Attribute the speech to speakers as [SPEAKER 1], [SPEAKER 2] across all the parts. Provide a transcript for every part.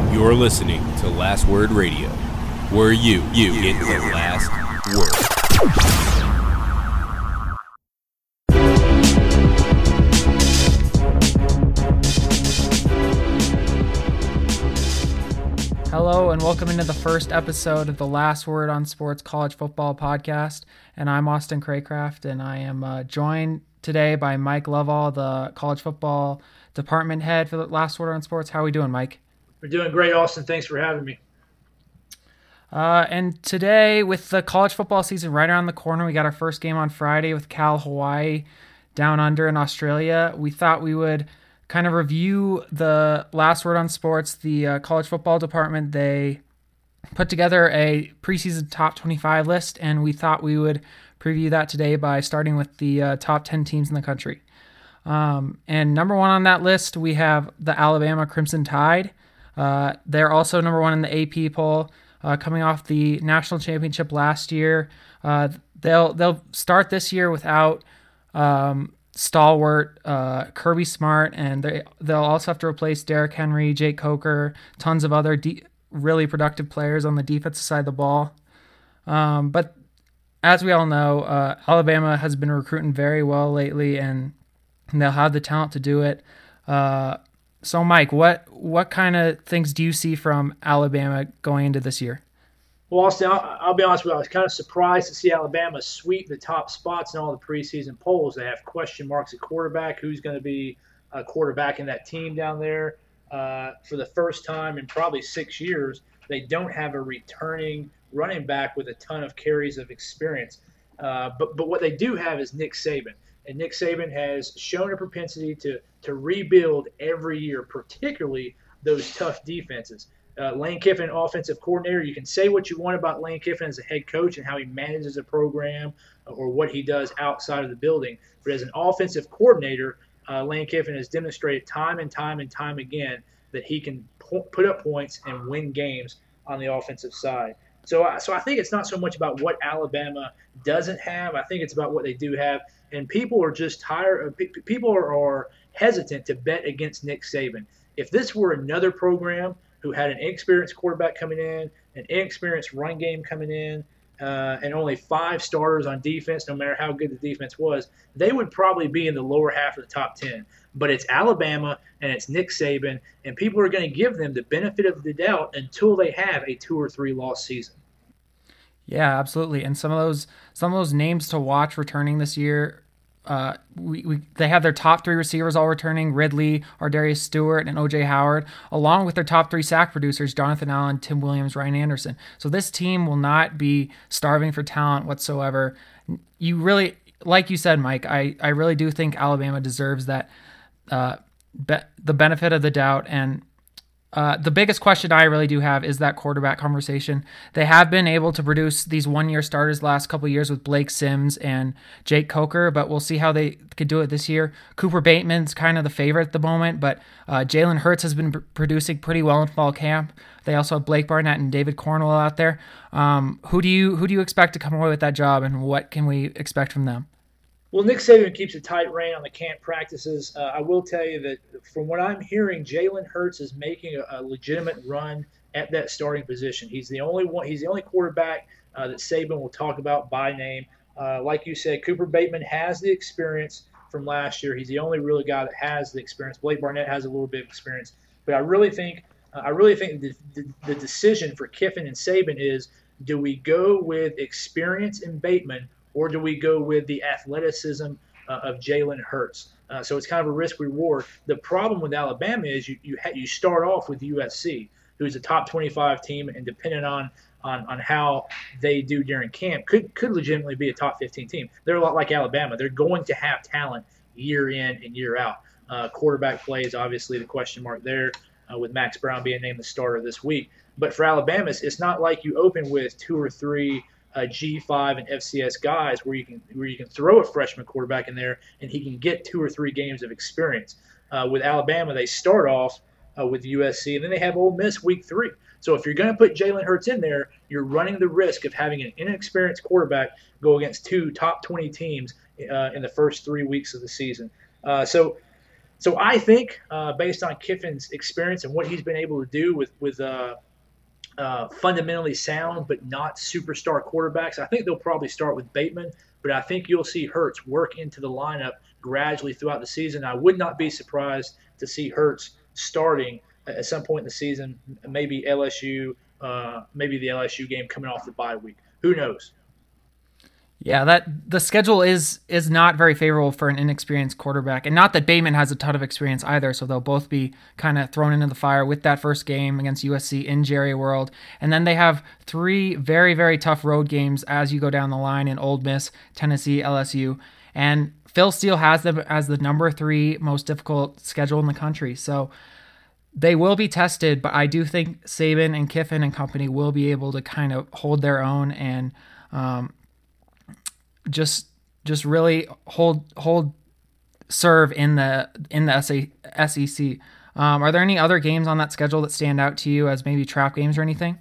[SPEAKER 1] You're listening to Last Word Radio, where you get the last word.
[SPEAKER 2] Hello and welcome into the first episode of the Last Word on Sports College Football Podcast. And I'm Austin Craycraft, and I am joined today by Mike Lovall, the college football department head for the Last Word on Sports. How are we doing, Mike?
[SPEAKER 3] We're doing great, Austin. Thanks for having me.
[SPEAKER 2] And today, with the college football season right around the corner, we got our first game on Friday with Cal Hawaii down under in Australia. We thought we would kind of review the Last Word on Sports. The college football department, they put together a preseason top 25 list, and we thought we would preview that today by starting with the top 10 teams in the country. And number one on that list, we have the Alabama Crimson Tide. They're also number one in the AP poll, coming off the national championship last year. They'll start this year without stalwart Kirby Smart, and they'll also have to replace Derrick Henry, Jake Coker, tons of other really productive players on the defensive side of the ball. But as we all know, Alabama has been recruiting very well lately, and they'll have the talent to do it. So, Mike, what kind of things do you see from Alabama going into this year?
[SPEAKER 3] Well, Austin, I'll be honest with you. I was kind of surprised to see Alabama sweep the top spots in all the preseason polls. They have question marks at quarterback. Who's going to be a quarterback in that team down there? For the first time in probably 6 years, they don't have a returning running back with a ton of carries of experience. But what they do have is Nick Saban. And Nick Saban has shown a propensity to rebuild every year, particularly those tough defenses. Lane Kiffin, offensive coordinator, you can say what you want about Lane Kiffin as a head coach and how he manages a program or what he does outside of the building. But as an offensive coordinator, Lane Kiffin has demonstrated time and time and time again that he can put up points and win games on the offensive side. So I think it's not so much about what Alabama doesn't have. I think it's about what they do have. And people are just tired. People are hesitant to bet against Nick Saban. If this were another program who had an inexperienced quarterback coming in, an inexperienced run game coming in, and only 5 starters on defense, no matter how good the defense was, they would probably be in the lower half of the top 10. But it's Alabama and it's Nick Saban, and people are going to give them the benefit of the doubt until they have a 2 or 3 loss season.
[SPEAKER 2] Yeah, absolutely. And some of those names to watch returning this year, they have their top 3 receivers all returning: Ridley, Ardarius Stewart, and O.J. Howard, along with their top 3 sack producers: Jonathan Allen, Tim Williams, Ryan Anderson. So this team will not be starving for talent whatsoever. You really, like you said, Mike, I really do think Alabama deserves that the benefit of the doubt. And the biggest question I really do have is that quarterback conversation. They have been able to produce these one-year starters last couple of years with Blake Sims and Jake Coker, but we'll see how they could do it this year. Cooper Bateman's kind of the favorite at the moment, but Jalen Hurts has been producing pretty well in fall camp. They also have Blake Barnett and David Cornwell out there. Who do you expect to come away with that job, and what can we expect from them?
[SPEAKER 3] Well, Nick Saban keeps a tight rein on the camp practices. I will tell you that from what I'm hearing, Jalen Hurts is making a legitimate run at that starting position. He's the only one. He's the only quarterback that Saban will talk about by name. Like you said, Cooper Bateman has the experience from last year. He's the only really guy that has the experience. Blake Barnett has a little bit of experience, but I really think the decision for Kiffin and Saban is: do we go with experience in Bateman, or do we go with the athleticism of Jalen Hurts? So it's kind of a risk-reward. The problem with Alabama is you start off with USC, who's a top 25 team, and depending on how they do during camp, could legitimately be a top 15 team. They're a lot like Alabama. They're going to have talent year in and year out. Quarterback play is obviously the question mark there, with Max Brown being named the starter this week. But for Alabama, it's not like you open with 2 or 3 G5 and FCS guys where you can throw a freshman quarterback in there and he can get 2 or 3 games of experience. With Alabama, they start off with USC, and then they have Ole Miss week 3. So if you're going to put Jalen Hurts in there, you're running the risk of having an inexperienced quarterback go against 2 top 20 teams in the first 3 weeks of the season. So So I think, based on Kiffin's experience and what he's been able to do with fundamentally sound but not superstar quarterbacks, I think they'll probably start with Bateman. But I think you'll see Hurts work into the lineup gradually throughout the season. I would not be surprised to see Hurts starting at some point in the season, maybe LSU, maybe the LSU game coming off the bye week. Who knows?
[SPEAKER 2] Yeah, that the schedule is not very favorable for an inexperienced quarterback, and not that Bateman has a ton of experience either. So they'll both be kind of thrown into the fire with that first game against USC in Jerry World, and then they have 3 very, very tough road games as you go down the line in Ole Miss, Tennessee, LSU, and Phil Steele has them as the number 3 most difficult schedule in the country. So they will be tested, but I do think Saban and Kiffin and company will be able to kind of hold their own and just really hold serve in the SEC. Are there any other games on that schedule that stand out to you as maybe trap games or anything?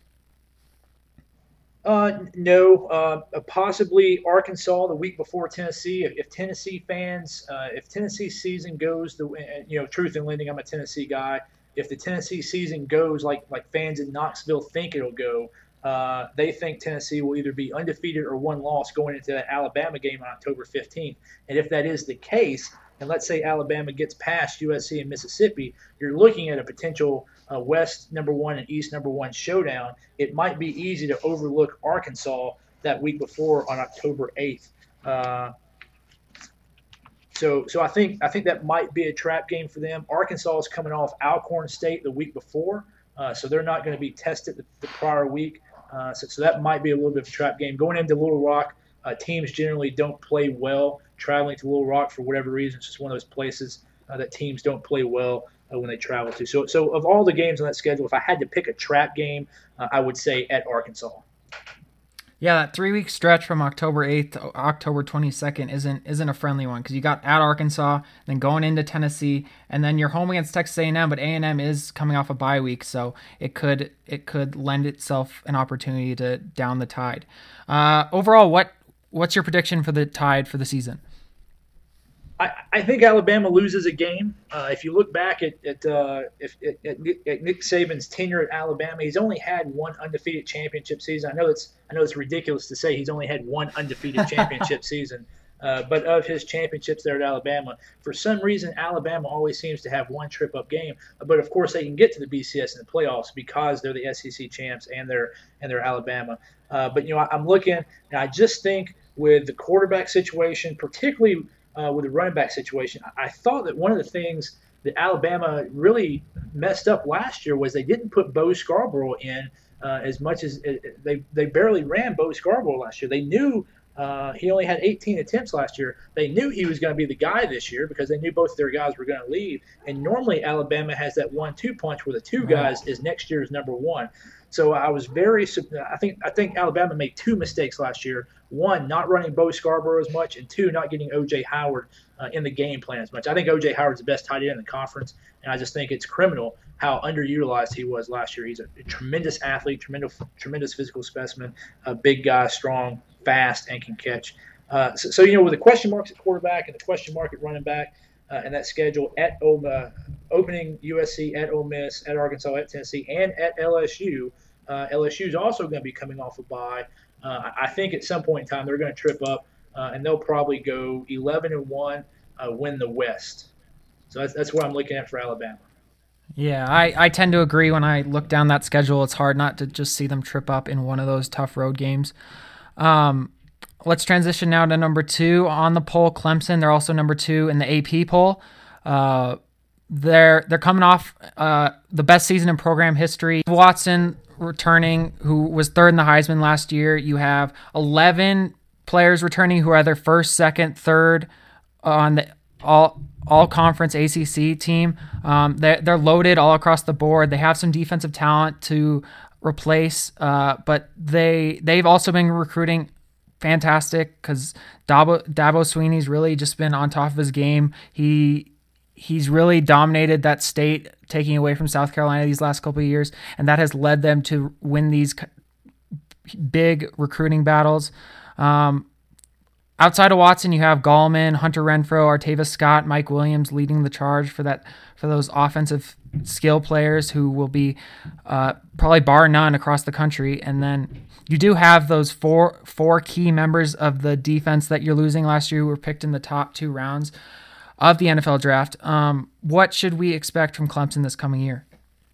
[SPEAKER 3] No. Possibly Arkansas the week before Tennessee. If Tennessee fans, if Tennessee season goes truth in lending, I'm a Tennessee guy. If the Tennessee season goes like fans in Knoxville think it'll go, they think Tennessee will either be undefeated or one loss going into that Alabama game on October 15th. And if that is the case, and let's say Alabama gets past USC and Mississippi, you're looking at a potential West number 1 and East number 1 showdown. It might be easy to overlook Arkansas that week before on October 8th. So I think that might be a trap game for them. Arkansas is coming off Alcorn State the week before, so they're not going to be tested the prior week. So that might be a little bit of a trap game. Going into Little Rock, teams generally don't play well traveling to Little Rock for whatever reason. It's just one of those places that teams don't play well when they travel to. So of all the games on that schedule, if I had to pick a trap game, I would say at Arkansas.
[SPEAKER 2] Yeah, that 3-week stretch from October 8th to October 22nd isn't a friendly one because you got at Arkansas, then going into Tennessee, and then you're home against Texas A&M, but A&M is coming off a bye week, so it could lend itself an opportunity to down the Tide. Overall, what's your prediction for the Tide for the season?
[SPEAKER 3] I think Alabama loses a game. If you look back at Nick Saban's tenure at Alabama, he's only had one undefeated championship season. I know it's ridiculous to say he's only had one undefeated championship season, but of his championships there at Alabama, for some reason Alabama always seems to have one trip-up game. But of course they can get to the BCS in the playoffs because they're the SEC champs and they're Alabama. But I'm looking, and I just think with the quarterback situation, particularly with the running back situation, I thought that one of the things that Alabama really messed up last year was they didn't put Bo Scarborough in as much as they barely ran Bo Scarborough last year. They knew he only had 18 attempts last year. They knew he was going to be the guy this year because they knew both their guys were going to leave. And normally Alabama has that 1-2 punch where the two guys is next year's number 1. So I was I think Alabama made 2 mistakes last year. 1, not running Bo Scarborough as much, and 2, not getting O.J. Howard in the game plan as much. I think O.J. Howard's the best tight end in the conference, and I just think it's criminal how underutilized he was last year. He's a tremendous athlete, tremendous physical specimen, a big guy, strong, fast, and can catch. So with the question marks at quarterback and the question mark at running back, and that schedule at opening USC, at Ole Miss, at Arkansas, at Tennessee, and at LSU. LSU is also going to be coming off a bye. I think at some point in time they're going to trip up, and they'll probably go 11-1, win the West. So that's what I'm looking at for Alabama.
[SPEAKER 2] Yeah, I tend to agree. When I look down that schedule, it's hard not to just see them trip up in one of those tough road games. Let's transition now to number 2 on the poll, Clemson. They're also number 2 in the AP poll. They're coming off the best season in program history. Watson returning, who was 3rd in the Heisman last year. You have 11 players returning who are either 1st, 2nd, 3rd on the all conference ACC team. They're loaded all across the board. They have some defensive talent to replace, but they've also been recruiting fantastic because Dabo Swinney's really just been on top of his game. He's really dominated that state, taking away from South Carolina these last couple of years, and that has led them to win these big recruiting battles. outside of Watson, you have Gallman, Hunter Renfrow, Artavis Scott, Mike Williams leading the charge for those offensive skill players who will be probably bar none across the country. And then you do have those four key members of the defense that you're losing last year who were picked in the top 2 rounds of the NFL draft. What should we expect from Clemson this coming year?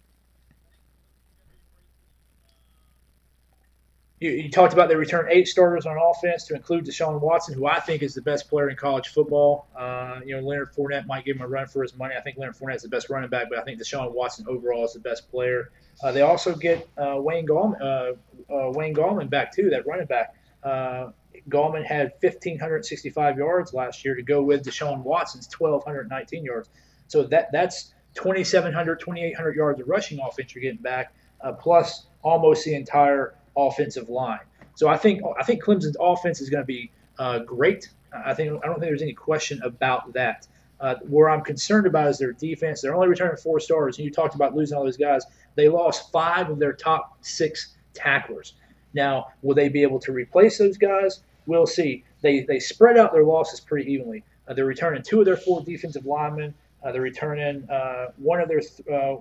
[SPEAKER 3] You talked about they returned 8 starters on offense to include Deshaun Watson, who I think is the best player in college football. Leonard Fournette might give him a run for his money. I think Leonard Fournette is the best running back, but I think Deshaun Watson overall is the best player. They also get Wayne Gallman back too, that running back. Gallman had 1,565 yards last year to go with Deshaun Watson's 1,219 yards. So that's 2,700, 2,800 yards of rushing offense you're getting back, plus almost the entire offensive line. So I think Clemson's offense is going to be great. I don't think there's any question about that. Where I'm concerned about is their defense. They're only returning 4 starters, and you talked about losing all those guys. They lost 5 of their top 6 tacklers. Now, will they be able to replace those guys? We'll see. They spread out their losses pretty evenly. They're returning 2 of their 4 defensive linemen. They're returning one of their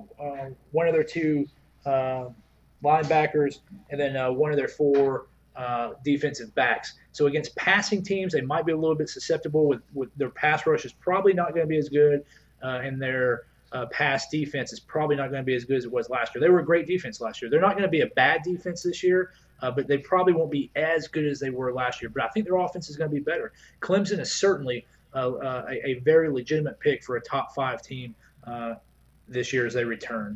[SPEAKER 3] 2 linebackers, and then one of their 4 defensive backs. So against passing teams, they might be a little bit susceptible with their pass rush is probably not going to be as good, and their pass defense is probably not going to be as good as it was last year. They were a great defense last year. They're not going to be a bad defense this year, but they probably won't be as good as they were last year. But I think their offense is going to be better. Clemson is certainly a very legitimate pick for a top 5 team this year as they return.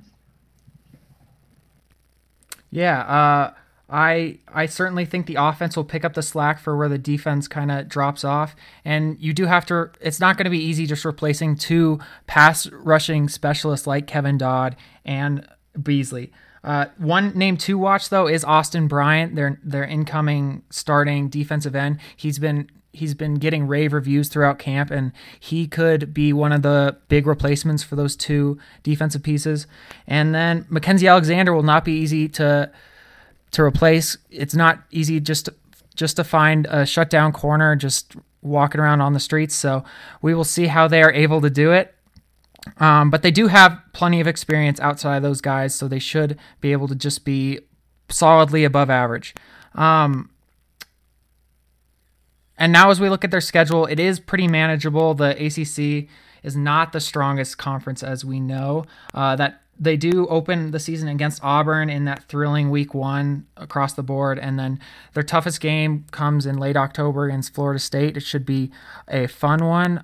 [SPEAKER 2] Yeah, I certainly think the offense will pick up the slack for where the defense kind of drops off. And you do have to, it's not going to be easy just replacing 2 pass rushing specialists like Kevin Dodd and Beasley. One name to watch, though, is Austin Bryant, their incoming starting defensive end. He's been getting rave reviews throughout camp, and he could be one of the big replacements for those 2 defensive pieces. And then Mackenzie Alexander will not be easy to replace. It's not easy just to find a shutdown corner just walking around on the streets. So we will see how they are able to do it. But they do have plenty of experience outside of those guys, so they should be able to just be solidly above average. And now as we look at their schedule, it is pretty manageable. The ACC is not the strongest conference, as we know. That they do open the season against Auburn in that thrilling week 1 across the board, and then their toughest game comes in late October against Florida State. It should be a fun one.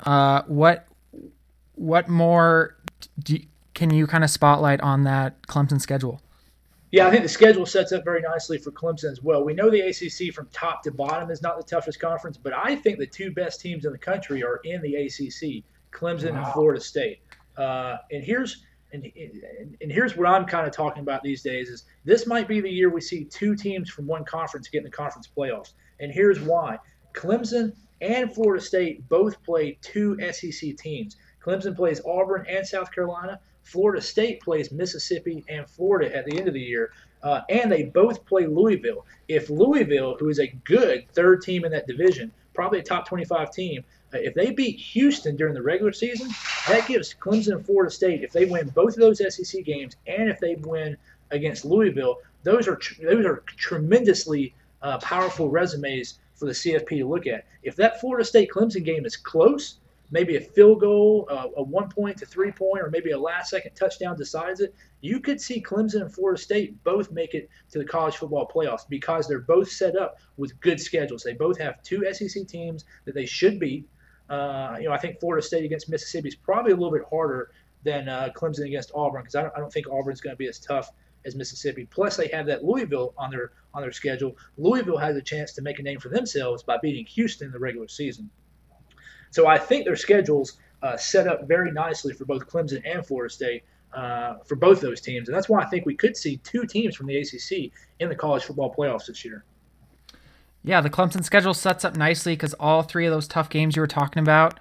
[SPEAKER 2] What more can you kind of spotlight on that Clemson schedule?
[SPEAKER 3] Yeah, I think the schedule sets up very nicely for Clemson as well. We know the ACC from top to bottom is not the toughest conference, but I think the 2 best teams in the country are in the ACC, Clemson and Florida State. And here's what I'm kind of talking about these days is this might be the year we see 2 teams from one conference get in the conference playoffs. And here's why. Clemson and Florida State both play 2 SEC teams. Clemson plays Auburn and South Carolina. Florida State plays Mississippi and Florida at the end of the year, and they both play Louisville. If Louisville, who is a good 3rd team in that division, probably a top 25 team, if they beat Houston during the regular season, that gives Clemson and Florida State, if they win both of those SEC games and if they win against Louisville, those are tremendously powerful resumes for the CFP to look at. If that Florida State-Clemson game is close, maybe a field goal, a 1-point to 3-point, or maybe a last-second touchdown decides it, you could see Clemson and Florida State both make it to the college football playoffs because they're both set up with good schedules. They both have 2 SEC teams that they should beat. I think Florida State against Mississippi is probably a little bit harder than Clemson against Auburn because I don't think Auburn's going to be as tough as Mississippi. Plus, they have that Louisville on their schedule. Louisville has a chance to make a name for themselves by beating Houston in the regular season. So I think their schedules set up very nicely for both Clemson and Florida State for both those teams. And that's why I think we could see 2 teams from the ACC in the college football playoffs this year.
[SPEAKER 2] Yeah, the Clemson schedule sets up nicely because all 3 of those tough games you were talking about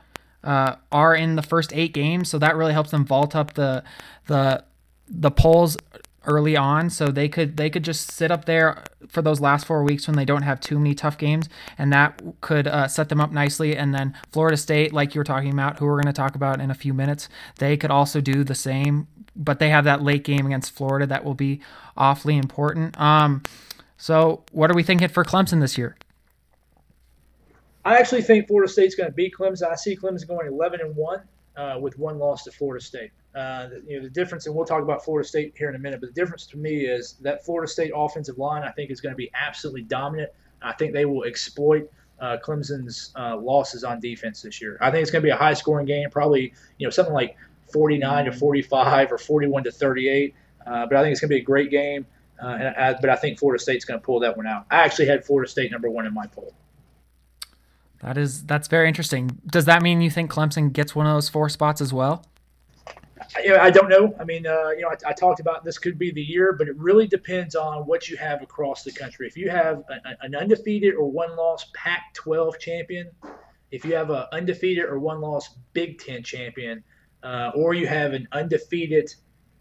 [SPEAKER 2] are in the first 8 games. So that really helps them vault up the polls early on, so they could just sit up there for those last 4 weeks when they don't have too many tough games, and that could set them up nicely. And then Florida State, like you were talking about, who we're going to talk about in a few minutes, they could also do the same, but they have that late game against Florida that will be awfully important. So what are we thinking for Clemson this year?
[SPEAKER 3] I actually think Florida State's going to beat Clemson. I see Clemson going 11-1 with one loss to Florida State. The difference, and we'll talk about Florida State here in a minute, but the difference to me is that Florida State offensive line, I think, is going to be absolutely dominant. I think they will exploit Clemson's losses on defense this year. I think it's going to be a high-scoring game, probably something like 49-45 or 41-38. But I think it's going to be a great game. But I think Florida State's going to pull that one out. I actually had Florida State number 1 in my poll.
[SPEAKER 2] That's very interesting. Does that mean you think Clemson gets one of those 4 spots as well?
[SPEAKER 3] I don't know. I mean, I talked about this could be the year, but it really depends on what you have across the country. If you have an undefeated or one-loss Pac-12 champion, if you have an undefeated or one-loss Big Ten champion, or you have an undefeated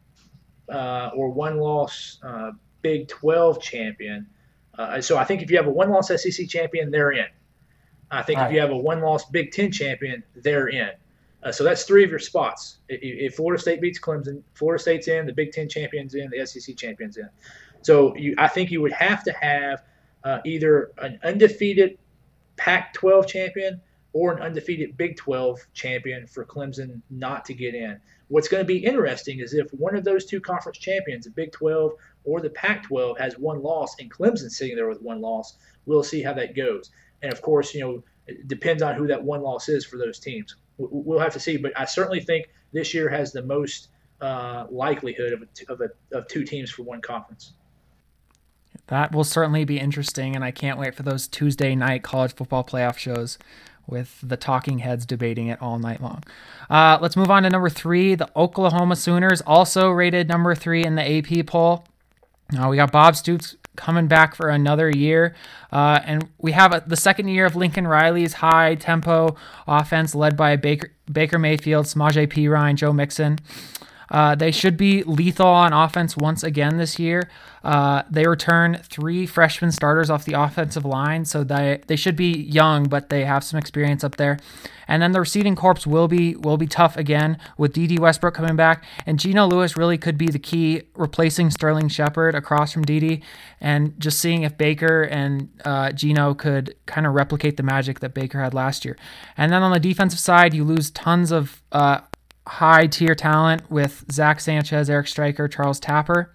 [SPEAKER 3] or one-loss Big 12 champion, so I think if you have a one-loss SEC champion, they're in. I think if you have a one-loss Big Ten champion, they're in. So that's 3 of your spots. If Florida State beats Clemson, Florida State's in, the Big Ten champion's in, the SEC champion's in. So I think you would have to have either an undefeated Pac-12 champion or an undefeated Big 12 champion for Clemson not to get in. What's going to be interesting is if one of those 2 conference champions, the Big 12 or the Pac-12, has one loss and Clemson's sitting there with one loss, we'll see how that goes. And, of course, it depends on who that one loss is for those teams. We'll have to see. But I certainly think this year has the most likelihood of 2 teams for one conference.
[SPEAKER 2] That will certainly be interesting, and I can't wait for those Tuesday night college football playoff shows with the talking heads debating it all night long. Let's move on to number 3. The Oklahoma Sooners, also rated number 3 in the AP poll. We got Bob Stoops coming back for another year. And we have the second year of Lincoln Riley's high-tempo offense led by Baker Mayfield, Samaje Perine, Joe Mixon. They should be lethal on offense once again this year. They return 3 freshman starters off the offensive line, so they should be young, but they have some experience up there. And then the receiving corps will be tough again with D.D. Westbrook coming back, and Geno Lewis really could be the key, replacing Sterling Shepard across from D.D. and just seeing if Baker and Geno could kind of replicate the magic that Baker had last year. And then on the defensive side, you lose tons of high-tier talent with Zach Sanchez, Eric Stryker, Charles Tapper.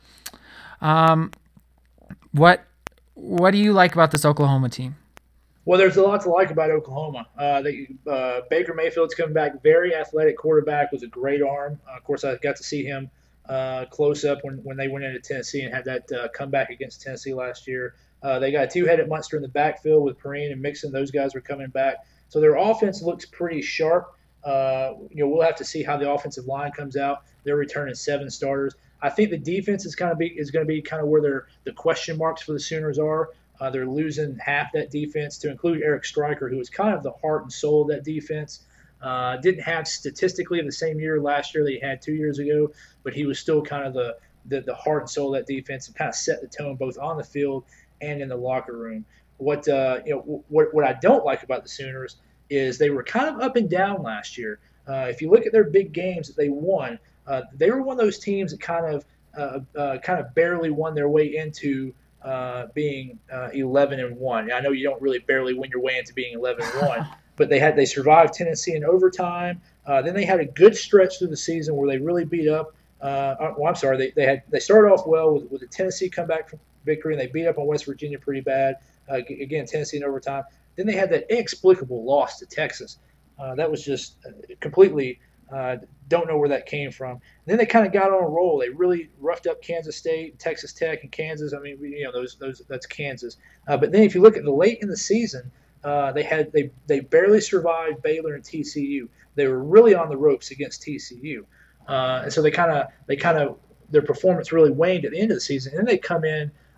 [SPEAKER 2] What do you like about this Oklahoma team?
[SPEAKER 3] Well, there's a lot to like about Oklahoma. Baker Mayfield's coming back, very athletic quarterback with a great arm. Of course, I got to see him close up when they went into Tennessee and had that comeback against Tennessee last year. They got a 2-headed monster in the backfield with Perine and Mixon. Those guys are coming back. So their offense looks pretty sharp. We'll have to see how the offensive line comes out. They're returning 7 starters. I think the defense is going to be kind of where the question marks for the Sooners are. They're losing half that defense, to include Eric Stryker, who was kind of the heart and soul of that defense. Didn't have statistically the same year last year that he had 2 years ago, but he was still kind of the heart and soul of that defense and kind of set the tone both on the field and in the locker room. What I don't like about the Sooners is they were kind of up and down last year. If you look at their big games that they won, they were one of those teams that kind of barely won their way into being 11-1. I know you don't really barely win your way into being 11-1, but they survived Tennessee in overtime. Then they had a good stretch through the season where they really beat up. They started off well with the Tennessee comeback victory, and they beat up on West Virginia pretty bad. Again, Tennessee in overtime. Then they had that inexplicable loss to Texas. That was just completely don't know where that came from. And then they kind of got on a roll. They really roughed up Kansas State, Texas Tech, and Kansas. I mean, that's Kansas. But then if you look at the late in the season, they barely survived Baylor and TCU. They were really on the ropes against TCU, and so they kind of their performance really waned at the end of the season. And then they come in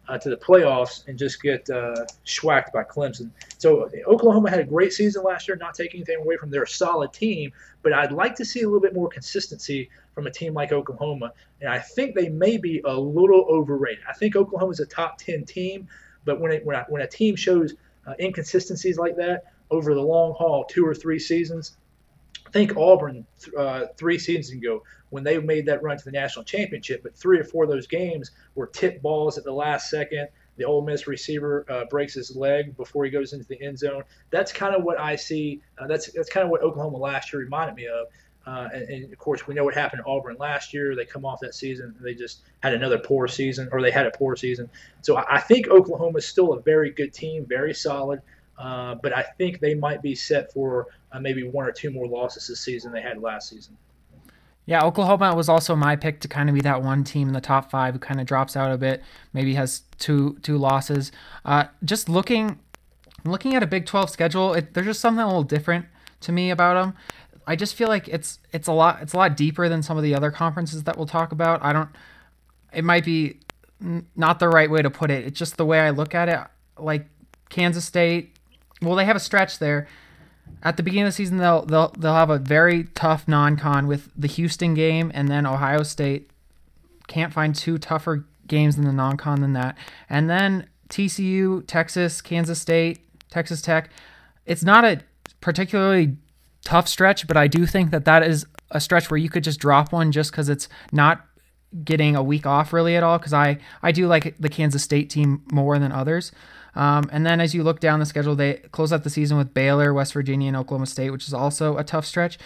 [SPEAKER 3] to the playoffs and just get schwacked by Clemson. So Oklahoma had a great season last year, not taking anything away from their solid team, but I'd like to see a little bit more consistency from a team like Oklahoma, and I think they may be a little overrated. I think Oklahoma's a top 10 team, but when a team shows inconsistencies like that over the long haul, 2 or 3 seasons, I think Auburn 3 seasons ago when they made that run to the national championship, but 3 or 4 of those games were tipped balls at the last second. The Ole Miss receiver breaks his leg before he goes into the end zone. That's kind of what I see. That's kind of what Oklahoma last year reminded me of. And of course, we know what happened to Auburn last year. They come off that season. They just had another poor season, or they had a poor season. So I think Oklahoma is still a very good team, very solid. But I think they might be set for maybe 1 or 2 more losses this season they had last season.
[SPEAKER 2] Yeah, Oklahoma was also my pick to kind of be that one team in the top 5 who kind of drops out a bit, maybe has two losses. Just looking at a Big 12 schedule, there's just something a little different to me about them. I just feel like it's a lot deeper than some of the other conferences that we'll talk about. It might be not the right way to put it. It's just the way I look at it. Like Kansas State, well, they have a stretch there. At the beginning of the season, they'll have a very tough non-con with the Houston game, and then Ohio State. Can't find 2 tougher games in the non-con than that. And then TCU, Texas, Kansas State, Texas Tech. It's not a particularly tough stretch, but I do think that is a stretch where you could just drop one just because it's not getting a week off really at all, because I do like the Kansas State team more than others. And then as you look down the schedule, they close out the season with Baylor, West Virginia, and Oklahoma State, which is also a tough stretch.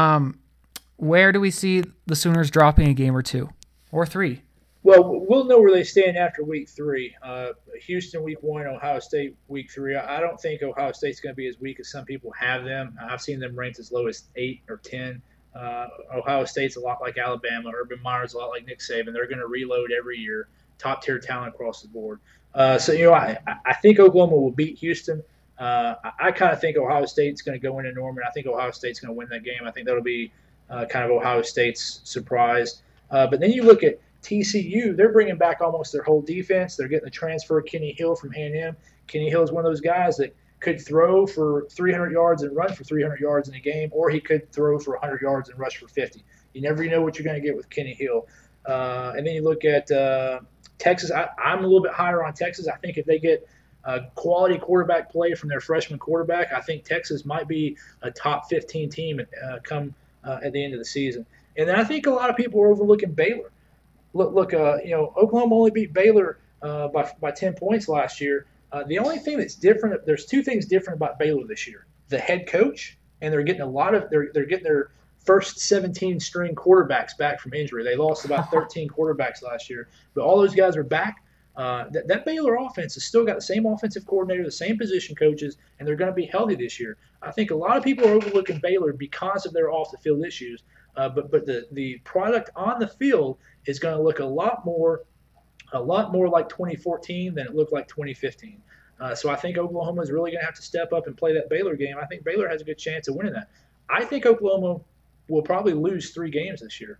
[SPEAKER 2] Where do we see the Sooners dropping a game or 2 or 3?
[SPEAKER 3] Well, we'll know where they stand after week 3. Houston week 1, Ohio State week 3. I don't think Ohio State's going to be as weak as some people have them. I've seen them ranked as low as 8 or 10. Ohio State's a lot like Alabama. Urban Meyer's a lot like Nick Saban. They're going to reload every year. Top-tier talent across the board. I think Oklahoma will beat Houston. I kind of think Ohio State's going to go into Norman. I think Ohio State's going to win that game. I think that'll be kind of Ohio State's surprise. But then you look at TCU. They're bringing back almost their whole defense. They're getting the transfer of Kenny Hill from A&M. Kenny Hill is one of those guys that could throw for 300 yards and run for 300 yards in a game, or he could throw for 100 yards and rush for 50. You never know what you're going to get with Kenny Hill. And then you look at Texas. I'm a little bit higher on Texas. I think if they get quality quarterback play from their freshman quarterback, I think Texas might be a top 15 team come at the end of the season. And then I think a lot of people are overlooking Baylor. Look, Oklahoma only beat Baylor by 10 points last year. The only thing that's different, there's 2 things different about Baylor this year: the head coach, and they're getting they're getting their first 17 string quarterbacks back from injury. They lost about 13 quarterbacks last year, but all those guys are back. That Baylor offense has still got the same offensive coordinator, the same position coaches, and they're going to be healthy this year. I think a lot of people are overlooking Baylor because of their off-the-field issues, but the product on the field is going to look a lot more like 2014 than it looked like 2015. So I think Oklahoma is really going to have to step up and play that Baylor game. I think Baylor has a good chance of winning that. I think Oklahoma will probably lose 3 games this year.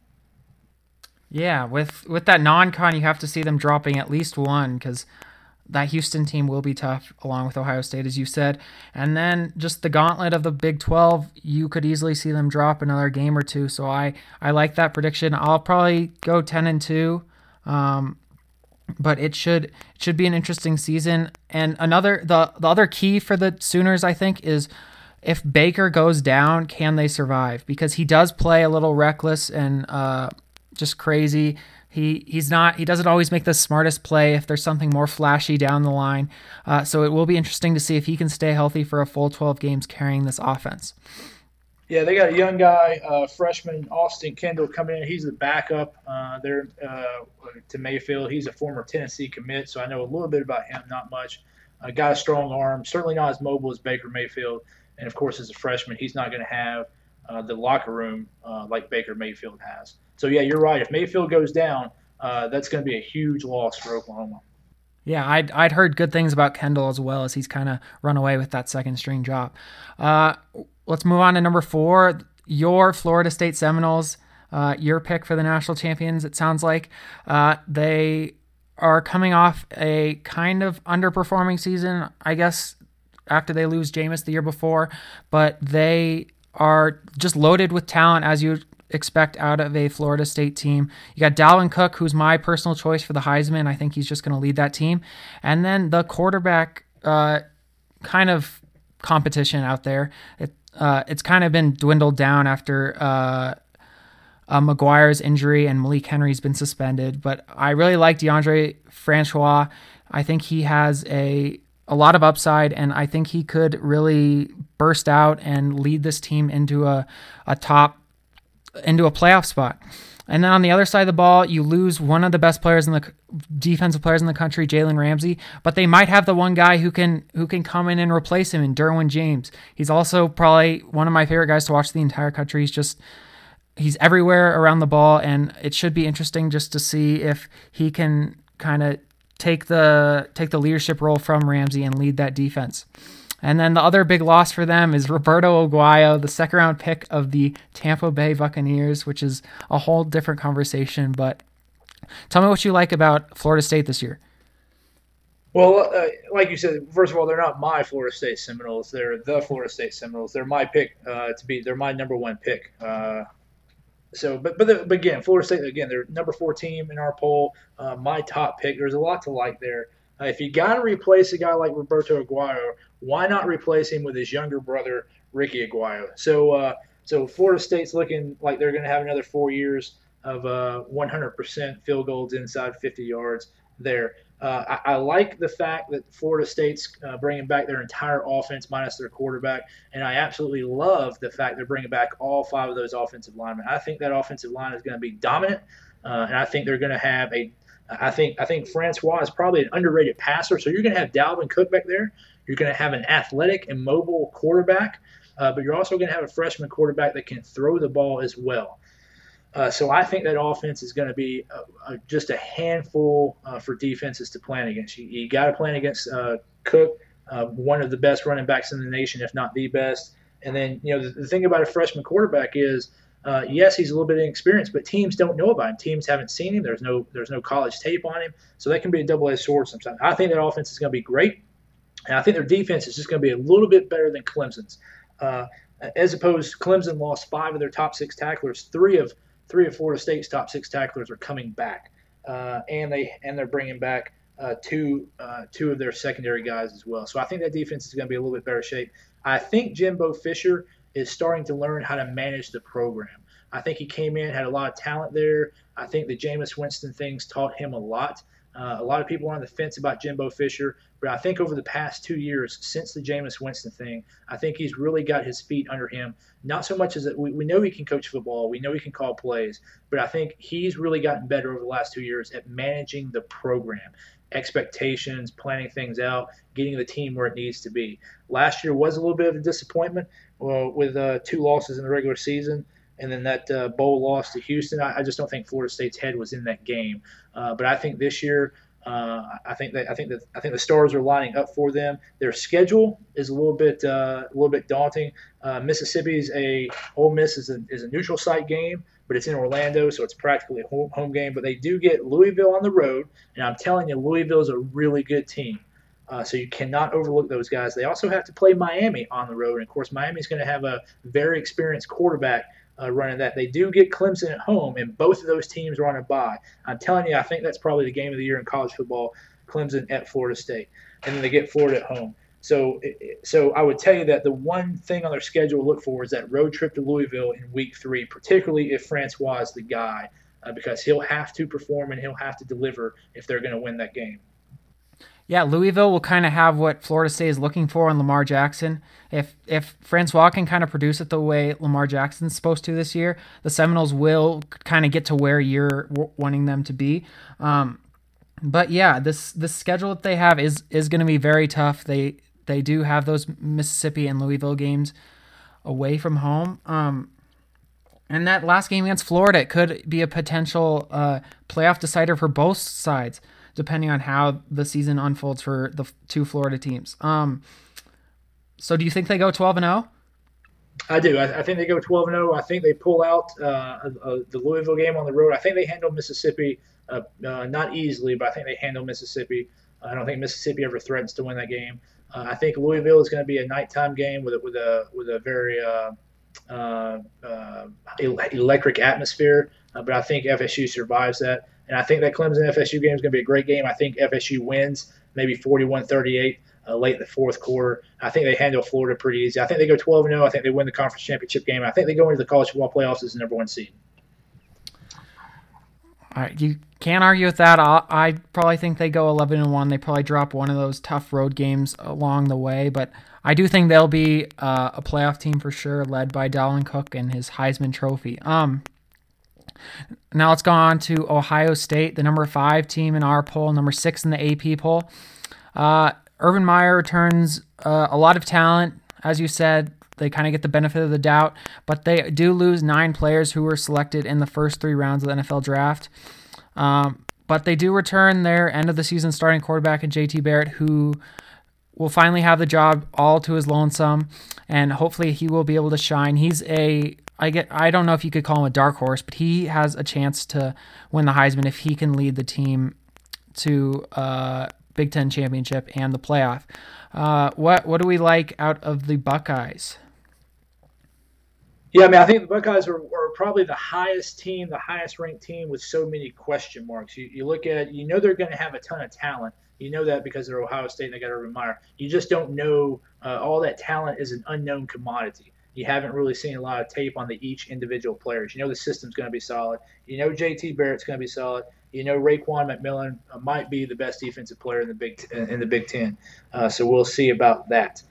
[SPEAKER 2] Yeah, with that non-con, you have to see them dropping at least 1, because that Houston team will be tough, along with Ohio State, as you said. And then just the gauntlet of the Big 12, you could easily see them drop another game or 2. So I like that prediction. I'll probably go 10-2, but it should be an interesting season. And the other key for the Sooners, I think, is if Baker goes down, can they survive? Because he does play a little reckless and just crazy. He doesn't always make the smartest play if there's something more flashy down the line. So it will be interesting to see if he can stay healthy for a full 12 games carrying this offense.
[SPEAKER 3] Yeah, they got a young guy, freshman Austin Kendall, coming in. He's the backup there to Mayfield. He's a former Tennessee commit, so I know a little bit about him, not much. Got a strong arm, certainly not as mobile as Baker Mayfield. And, of course, as a freshman, he's not going to have the locker room like Baker Mayfield has. So, yeah, you're right. If Mayfield goes down, that's going to be a huge loss for Oklahoma.
[SPEAKER 2] Yeah, I'd heard good things about Kendall as well, as he's kind of run away with that second-string job. Let's move on to number 4, your Florida State Seminoles, your pick for the national champions, it sounds like. They are coming off a kind of underperforming season, I guess, after they lose Jameis the year before, but they are just loaded with talent, as you expect out of a Florida State team. You got Dalvin Cook, who's my personal choice for the Heisman. I think he's just going to lead that team. And then the quarterback kind of competition out there. It's kind of been dwindled down after McGuire's injury and Malik Henry's been suspended. But I really like DeAndre Francois. I think he has a lot of upside, and I think he could really burst out and lead this team into a playoff spot. And then on the other side of the ball, you lose one of the best players in the defensive players in the country, Jalen Ramsey, but they might have the one guy who can come in and replace him in Derwin James. He's also probably one of my favorite guys to watch the entire country. He's everywhere around the ball, and it should be interesting just to see if he can kind of take the leadership role from Ramsey and lead that defense. And then the other big loss for them is Roberto Aguayo, the second-round pick of the Tampa Bay Buccaneers, which is a whole different conversation. But tell me what you like about Florida State this year.
[SPEAKER 3] Well, like you said, first of all, they're not my Florida State Seminoles. They're the Florida State Seminoles. They're my pick they're my number one pick. But again, Florida State, again, they're number 4 team in our poll. My top pick. There's a lot to like there. If you got to replace a guy like Roberto Aguayo, why not replace him with his younger brother, Ricky Aguayo? So Florida State's looking like they're going to have another 4 years of 100% field goals inside 50 yards there. I like the fact that Florida State's bringing back their entire offense minus their quarterback, and I absolutely love the fact they're bringing back all 5 of those offensive linemen. I think that offensive line is going to be dominant, and I think they're going to have I think Francois is probably an underrated passer, so you're going to have Dalvin Cook back there. You're going to have an athletic and mobile quarterback, but you're also going to have a freshman quarterback that can throw the ball as well. So I think that offense is going to be just a handful for defenses to plan against. You got to plan against Cook, one of the best running backs in the nation, if not the best. And then, the thing about a freshman quarterback is, yes, he's a little bit inexperienced, but teams don't know about him. Teams haven't seen him. There's no college tape on him, so that can be a double-edged sword sometimes. I think that offense is going to be great, and I think their defense is just going to be a little bit better than Clemson's. As opposed, Clemson lost 5 of their top 6 tacklers. Three of Florida State's top 6 tacklers are coming back, and they're bringing back two of their secondary guys as well. So I think that defense is going to be a little bit better shape. I think Jimbo Fisher is starting to learn how to manage the program. I think he came in, had a lot of talent there. I think the Jameis Winston things taught him a lot. A lot of people are on the fence about Jimbo Fisher, but I think over the past 2 years since the Jameis Winston thing, I think he's really got his feet under him. Not so much as that we know he can coach football, we know he can call plays, but I think he's really gotten better over the last 2 years at managing the program, expectations, planning things out, getting the team where it needs to be. Last year was a little bit of a disappointment with 2 losses in the regular season. And then that bowl loss to Houston, I just don't think Florida State's head was in that game. But I think this year, I think the stars are lining up for them. Their schedule is a little bit daunting. Ole Miss is a neutral site game, but it's in Orlando, so it's practically a home game. But they do get Louisville on the road, and I'm telling you, Louisville is a really good team. So you cannot overlook those guys. They also have to play Miami on the road, and of course, Miami's going to have a very experienced quarterback running that. They do get Clemson at home, and both of those teams are on a bye. I'm telling you, I think that's probably the game of the year in college football, Clemson at Florida State. And then they get Florida at home. So I would tell you that the one thing on their schedule to look for is that road trip to Louisville in week 3, particularly if Francois is the guy, because he'll have to perform and he'll have to deliver if they're going to win that game.
[SPEAKER 2] Yeah, Louisville will kind of have what Florida State is looking for in Lamar Jackson. If Francois can kind of produce it the way Lamar Jackson's supposed to this year, the Seminoles will kind of get to where you're wanting them to be. But yeah, this schedule that they have is going to be very tough. They do have those Mississippi and Louisville games away from home. And that last game against Florida, it could be a potential playoff decider for both sides, depending on how the season unfolds for the 2 Florida teams. So do you think they go 12-0?
[SPEAKER 3] I do. I think they go 12-0. I think they pull out the Louisville game on the road. I think they handle Mississippi not easily, but I think they handle Mississippi. I don't think Mississippi ever threatens to win that game. I think Louisville is going to be a nighttime game with a very electric atmosphere. But I think FSU survives that, and I think that Clemson FSU game is going to be a great game. I think FSU wins maybe 41-38 late in the fourth quarter. I think they handle Florida pretty easy. I think they go 12-0. I think they win the conference championship game. I think they go into the college football playoffs as the number 1 seed.
[SPEAKER 2] All right, you can't argue with that. I probably think they go 11-1. They probably drop one of those tough road games along the way, but I do think they'll be a playoff team for sure, led by Dalvin Cook and his Heisman Trophy. Now let's go on to Ohio State, the number 5 team in our poll, number 6 in the AP poll. Urban Meyer returns a lot of talent, as you said. They kind of get the benefit of the doubt, but they do lose 9 players who were selected in the first 3 rounds of the NFL draft. But they do return their end of the season starting quarterback in JT Barrett, who will finally have the job all to his lonesome, and hopefully he will be able to shine. I don't know if you could call him a dark horse, but he has a chance to win the Heisman if he can lead the team to Big Ten championship and the playoff. What do we like out of the Buckeyes?
[SPEAKER 3] Yeah, I mean, I think the Buckeyes are probably the highest team, the highest ranked team with so many question marks. You look at, they're going to have a ton of talent. You know that because they're Ohio State and they got Urban Meyer. You just don't know. All that talent is an unknown commodity. You haven't really seen a lot of tape on each individual players. You know the system's going to be solid. You know JT Barrett's going to be solid. You know Raekwon McMillan might be the best defensive player in the Big Ten. So we'll see about that.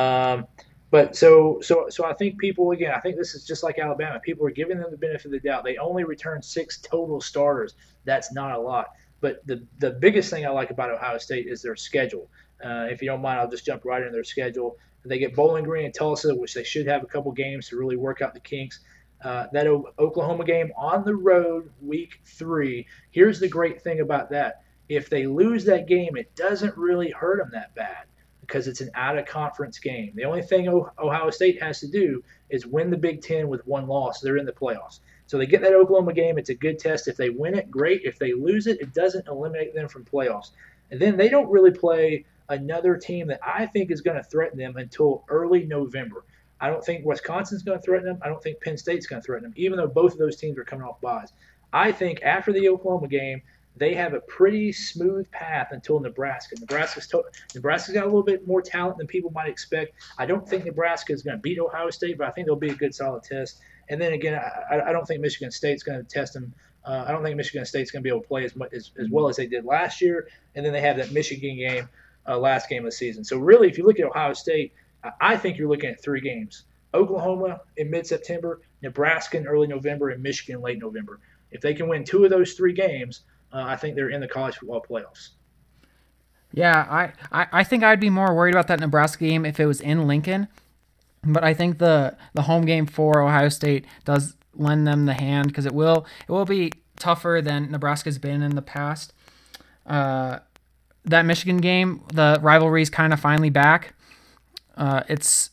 [SPEAKER 3] But so I think people, again, I think this is just like Alabama. People are giving them the benefit of the doubt. They only returned 6 total starters. That's not a lot. But the biggest thing I like about Ohio State is their schedule. If you don't mind, I'll just jump right into their schedule. They get Bowling Green and Tulsa, which they should have a couple games to really work out the kinks. That Oklahoma game on the road, week 3. Here's the great thing about that. If they lose that game, it doesn't really hurt them that bad because it's an out-of-conference game. The only thing Ohio State has to do is win the Big Ten with 1 loss. They're in the playoffs. So they get that Oklahoma game. It's a good test. If they win it, great. If they lose it, it doesn't eliminate them from playoffs. And then they don't really play another team that I think is going to threaten them until early November. I don't think Wisconsin's going to threaten them. I don't think Penn State's going to threaten them, even though both of those teams are coming off byes. I think after the Oklahoma game, they have a pretty smooth path until Nebraska. Nebraska's got a little bit more talent than people might expect. I don't think Nebraska is going to beat Ohio State, but I think they'll be a good, solid test. And then again, I don't think Michigan State's going to test them. I don't think Michigan State's going to be able to play as well as they did last year. And then they have that Michigan game, last game of the season. So really, if you look at Ohio State, I think you're looking at 3 games. Oklahoma in mid-September, Nebraska in early November, and Michigan in late November. If they can win 2 of those 3 games, I think they're in the college football playoffs.
[SPEAKER 2] Yeah, I think I'd be more worried about that Nebraska game if it was in Lincoln. But I think the home game for Ohio State does lend them the hand because it will be tougher than Nebraska's been in the past. That Michigan game, the rivalry's kind of finally back. It's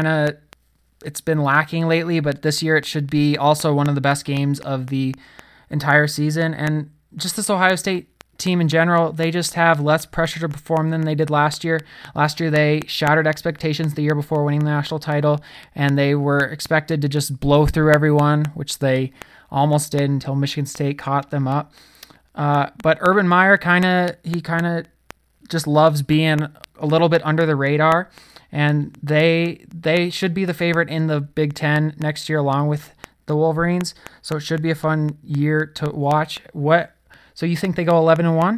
[SPEAKER 2] been lacking lately, but this year it should be also one of the best games of the entire season. And just this Ohio State team in general, they just have less pressure to perform than they did last year. Last year they shattered expectations the year before winning the national title, and they were expected to just blow through everyone, which they almost did until Michigan State caught them up. But Urban Meyer kind of just loves being a little bit under the radar, and they should be the favorite in the Big Ten next year along with the Wolverines. So it should be a fun year to watch. So you think they go 11-1?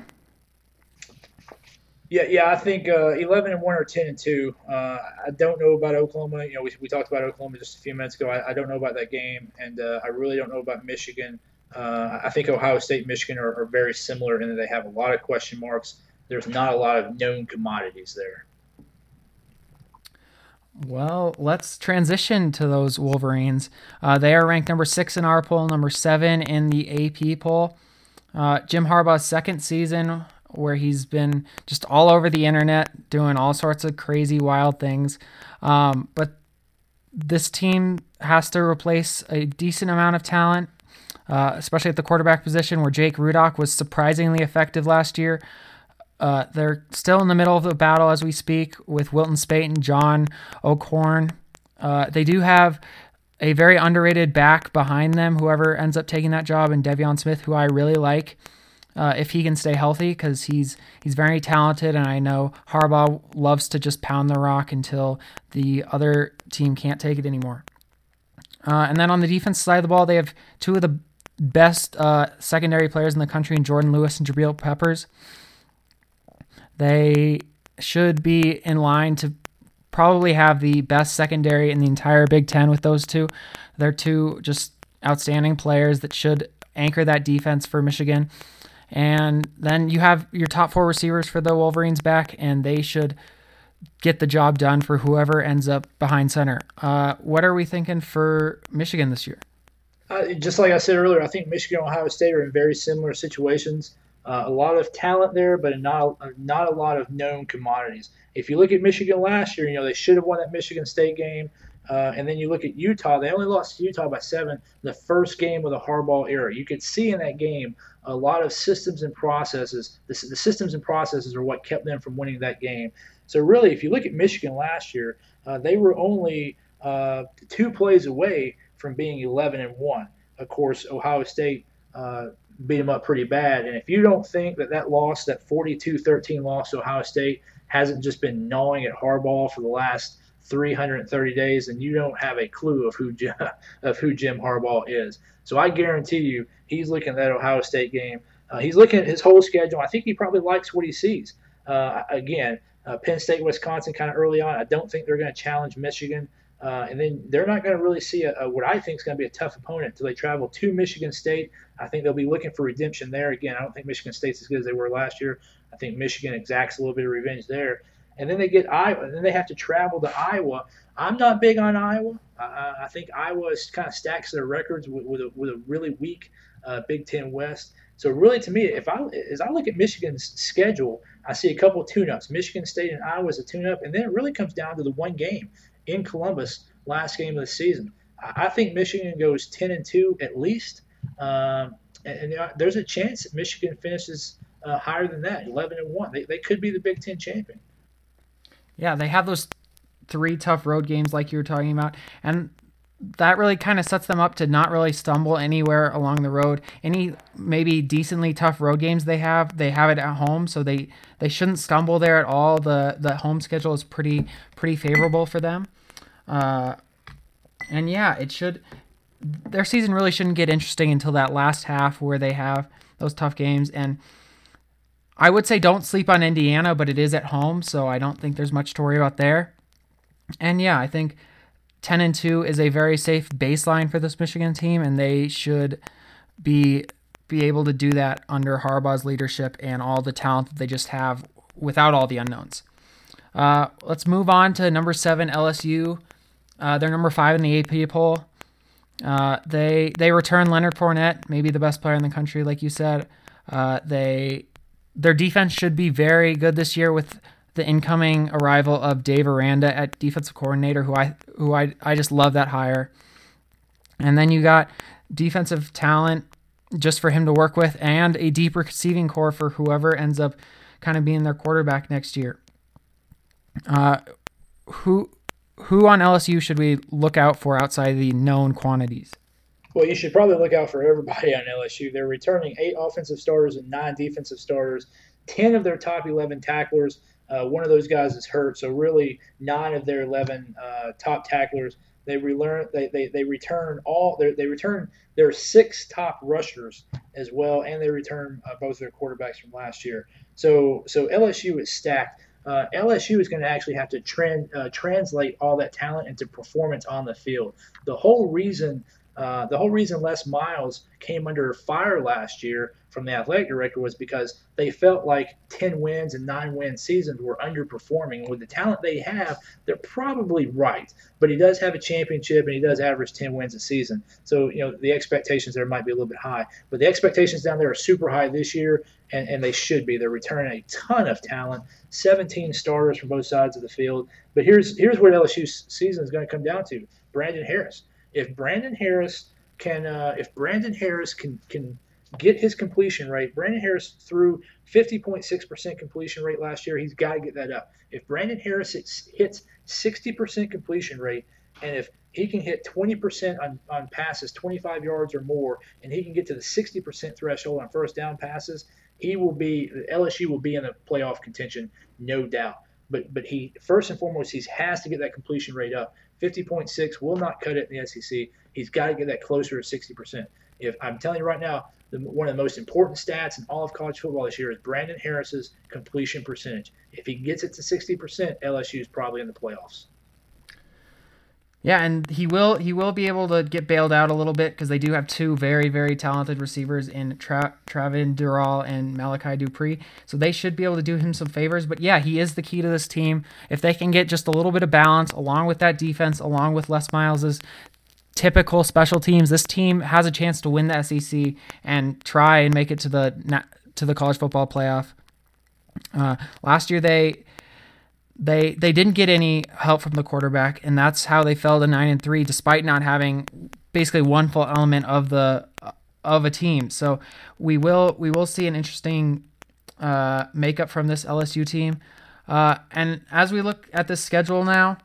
[SPEAKER 3] Yeah, I think 11-1 or 10-2. I don't know about Oklahoma. We talked about Oklahoma just a few minutes ago. I don't know about that game, and I really don't know about Michigan. I think Ohio State and Michigan are very similar in that they have a lot of question marks. There's not a lot of known commodities there.
[SPEAKER 2] Well, let's transition to those Wolverines. They are ranked number 6 in our poll, number 7 in the AP poll. Jim Harbaugh's second season where he's been just all over the internet doing all sorts of crazy, wild things. But this team has to replace a decent amount of talent. especially at the quarterback position where Jake Rudock was surprisingly effective last year. They're still in the middle of the battle as we speak with Wilton Spate and John O'Korn. They do have a very underrated back behind them, whoever ends up taking that job, and Devion Smith, who I really like if he can stay healthy, because he's very talented, and I know Harbaugh loves to just pound the rock until the other team can't take it anymore. And then on the defense side of the ball, they have two of the best secondary players in the country in Jordan Lewis and Jabril Peppers. They should be in line to probably have the best secondary in the entire Big Ten with those two. They're two just outstanding players that should anchor that defense for Michigan. And then you have your top 4 receivers for the Wolverines back, and they should get the job done for whoever ends up behind center. What are we thinking for Michigan this year?
[SPEAKER 3] Just like I said earlier, I think Michigan and Ohio State are in very similar situations. A lot of talent there, but not a lot of known commodities. If you look at Michigan last year, they should have won that Michigan State game. And then you look at Utah, they only lost to Utah by 7 the first game of the Harbaugh era. You could see in that game a lot of systems and processes. The systems and processes are what kept them from winning that game. So really, if you look at Michigan last year, they were only 2 plays away from being 11-1. Of course, Ohio State beat them up pretty bad. And if you don't think that loss, that 42-13 loss to Ohio State, hasn't just been gnawing at Harbaugh for the last 330 days, and you don't have a clue of who Jim Harbaugh is. So I guarantee you, he's looking at that Ohio State game. He's looking at his whole schedule. I think he probably likes what he sees. Again, Penn State, Wisconsin, kind of early on. I don't think they're going to challenge Michigan. And then they're not going to really see what I think is going to be a tough opponent until they travel to Michigan State. I think they'll be looking for redemption there. Again, I don't think Michigan State's as good as they were last year. I think Michigan exacts a little bit of revenge there. And then they get Iowa, and then they have to travel to Iowa. I'm not big on Iowa. I think Iowa kind of stacks their records with a really weak Big Ten West. So really, to me, as I look at Michigan's schedule, I see a couple of tune-ups. Michigan State and Iowa is a tune-up, and then it really comes down to the one game in Columbus, last game of the season. I think Michigan goes 10-2 at least, and there's a chance that Michigan finishes higher than that, 11-1. They could be the Big Ten champion.
[SPEAKER 2] Yeah, they have those 3 tough road games like you were talking about, and that really kind of sets them up to not really stumble anywhere along the road. Any maybe decently tough road games they have it at home, so they shouldn't stumble there at all. The home schedule is pretty favorable for them. And yeah, their season really shouldn't get interesting until that last half where they have those tough games. And I would say don't sleep on Indiana, but it is at home, so I don't think there's much to worry about there. And yeah, I think 10-2 is a very safe baseline for this Michigan team, and they should be able to do that under Harbaugh's leadership and all the talent that they just have without all the unknowns. Let's move on to number 7, LSU. They're number 5 in the AP poll. They return Leonard Fournette, maybe the best player in the country, like you said. Their defense should be very good this year with the incoming arrival of Dave Aranda at defensive coordinator, who I just love that hire. And then you got defensive talent just for him to work with, and a deep receiving core for whoever ends up kind of being their quarterback next year. Who on LSU should we look out for outside the known quantities?
[SPEAKER 3] Well, you should probably look out for everybody on LSU. They're returning 8 offensive starters and 9 defensive starters, 10 of their top 11 tacklers. One of those guys is hurt, so really 9 of their 11 top tacklers. They return their 6 top rushers as well, and they return both their quarterbacks from last year. So LSU is stacked. LSU is going to actually have to translate all that talent into performance on the field. The whole reason Les Miles came under fire last year from the athletic director was because they felt like 10 wins and 9-win seasons were underperforming. With the talent they have, they're probably right. But he does have a championship, and he does average 10 wins a season. So, the expectations there might be a little bit high. But the expectations down there are super high this year, and they should be. They're returning a ton of talent, 17 starters from both sides of the field. But here's what LSU's season is going to come down to: Brandon Harris. If Brandon Harris if Brandon Harris can get his completion rate. Brandon Harris threw 50.6% completion rate last year. He's got to get that up. If Brandon Harris hits 60% completion rate, and if he can hit 20% on passes, 25 yards or more, and he can get to the 60% threshold on first down passes, LSU will be in the playoff contention, no doubt. But he, first and foremost, he has to get that completion rate up. 50.6 will not cut it in the SEC. He's got to get that closer to 60%. If I'm telling you right now, one of the most important stats in all of college football this year is Brandon Harris's completion percentage. If he gets it to 60%, LSU is probably in the playoffs.
[SPEAKER 2] Yeah, and he will be able to get bailed out a little bit because they do have two very, very talented receivers in Travin Dural and Malachi Dupree. So they should be able to do him some favors. But yeah, he is the key to this team. If they can get just a little bit of balance along with that defense, along with Les Miles's typical special teams, this team has a chance to win the SEC and try and make it to the college football playoff. Last year they didn't get any help from the quarterback, and that's how they fell to 9-3, despite not having basically one full element of a team. So we will see an interesting makeup from this LSU team. And as we look at this schedule now,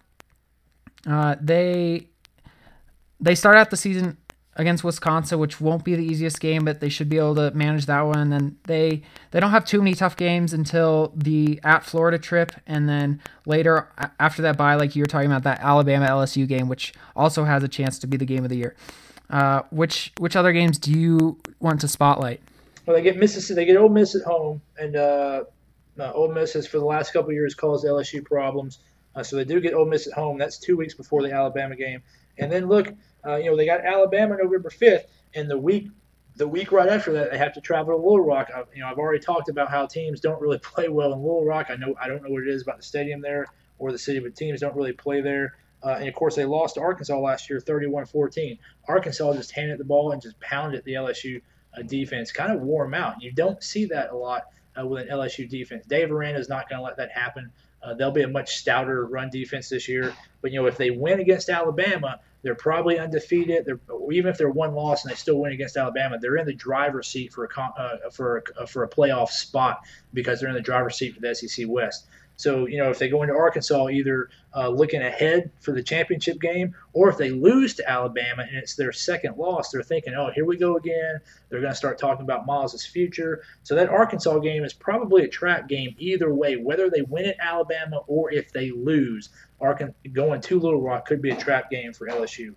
[SPEAKER 2] they start out the season against Wisconsin, which won't be the easiest game, but they should be able to manage that one. And then they don't have too many tough games until the at Florida trip, and then later after that bye, like you were talking about, that Alabama LSU game, which also has a chance to be the game of the year. Which other games do you want to spotlight?
[SPEAKER 3] Well, they get Mississippi. They get Ole Miss at home, and Ole Miss has for the last couple of years caused LSU problems. So they do get Ole Miss at home. That's 2 weeks before the Alabama game, and then look. They got Alabama November 5th, and the week right after that, they have to travel to Little Rock. I've already talked about how teams don't really play well in Little Rock. I don't know what it is about the stadium there or the city, but teams don't really play there. And of course, they lost to Arkansas last year, 31-14. Arkansas just handed the ball and just pounded the LSU defense, kind of wore them out. You don't see that a lot with an LSU defense. Dave Aranda is not going to let that happen. They'll be a much stouter run defense this year. But if they win against Alabama, they're probably undefeated. Even if they're one loss and they still win against Alabama, they're in the driver's seat for a playoff spot because they're in the driver's seat for the SEC West. So, if they go into Arkansas either looking ahead for the championship game, or if they lose to Alabama and it's their second loss, they're thinking, oh, here we go again. They're going to start talking about Miles' future. So that Arkansas game is probably a trap game either way, whether they win at Alabama or if they lose. Going to Little Rock could be a trap game for LSU.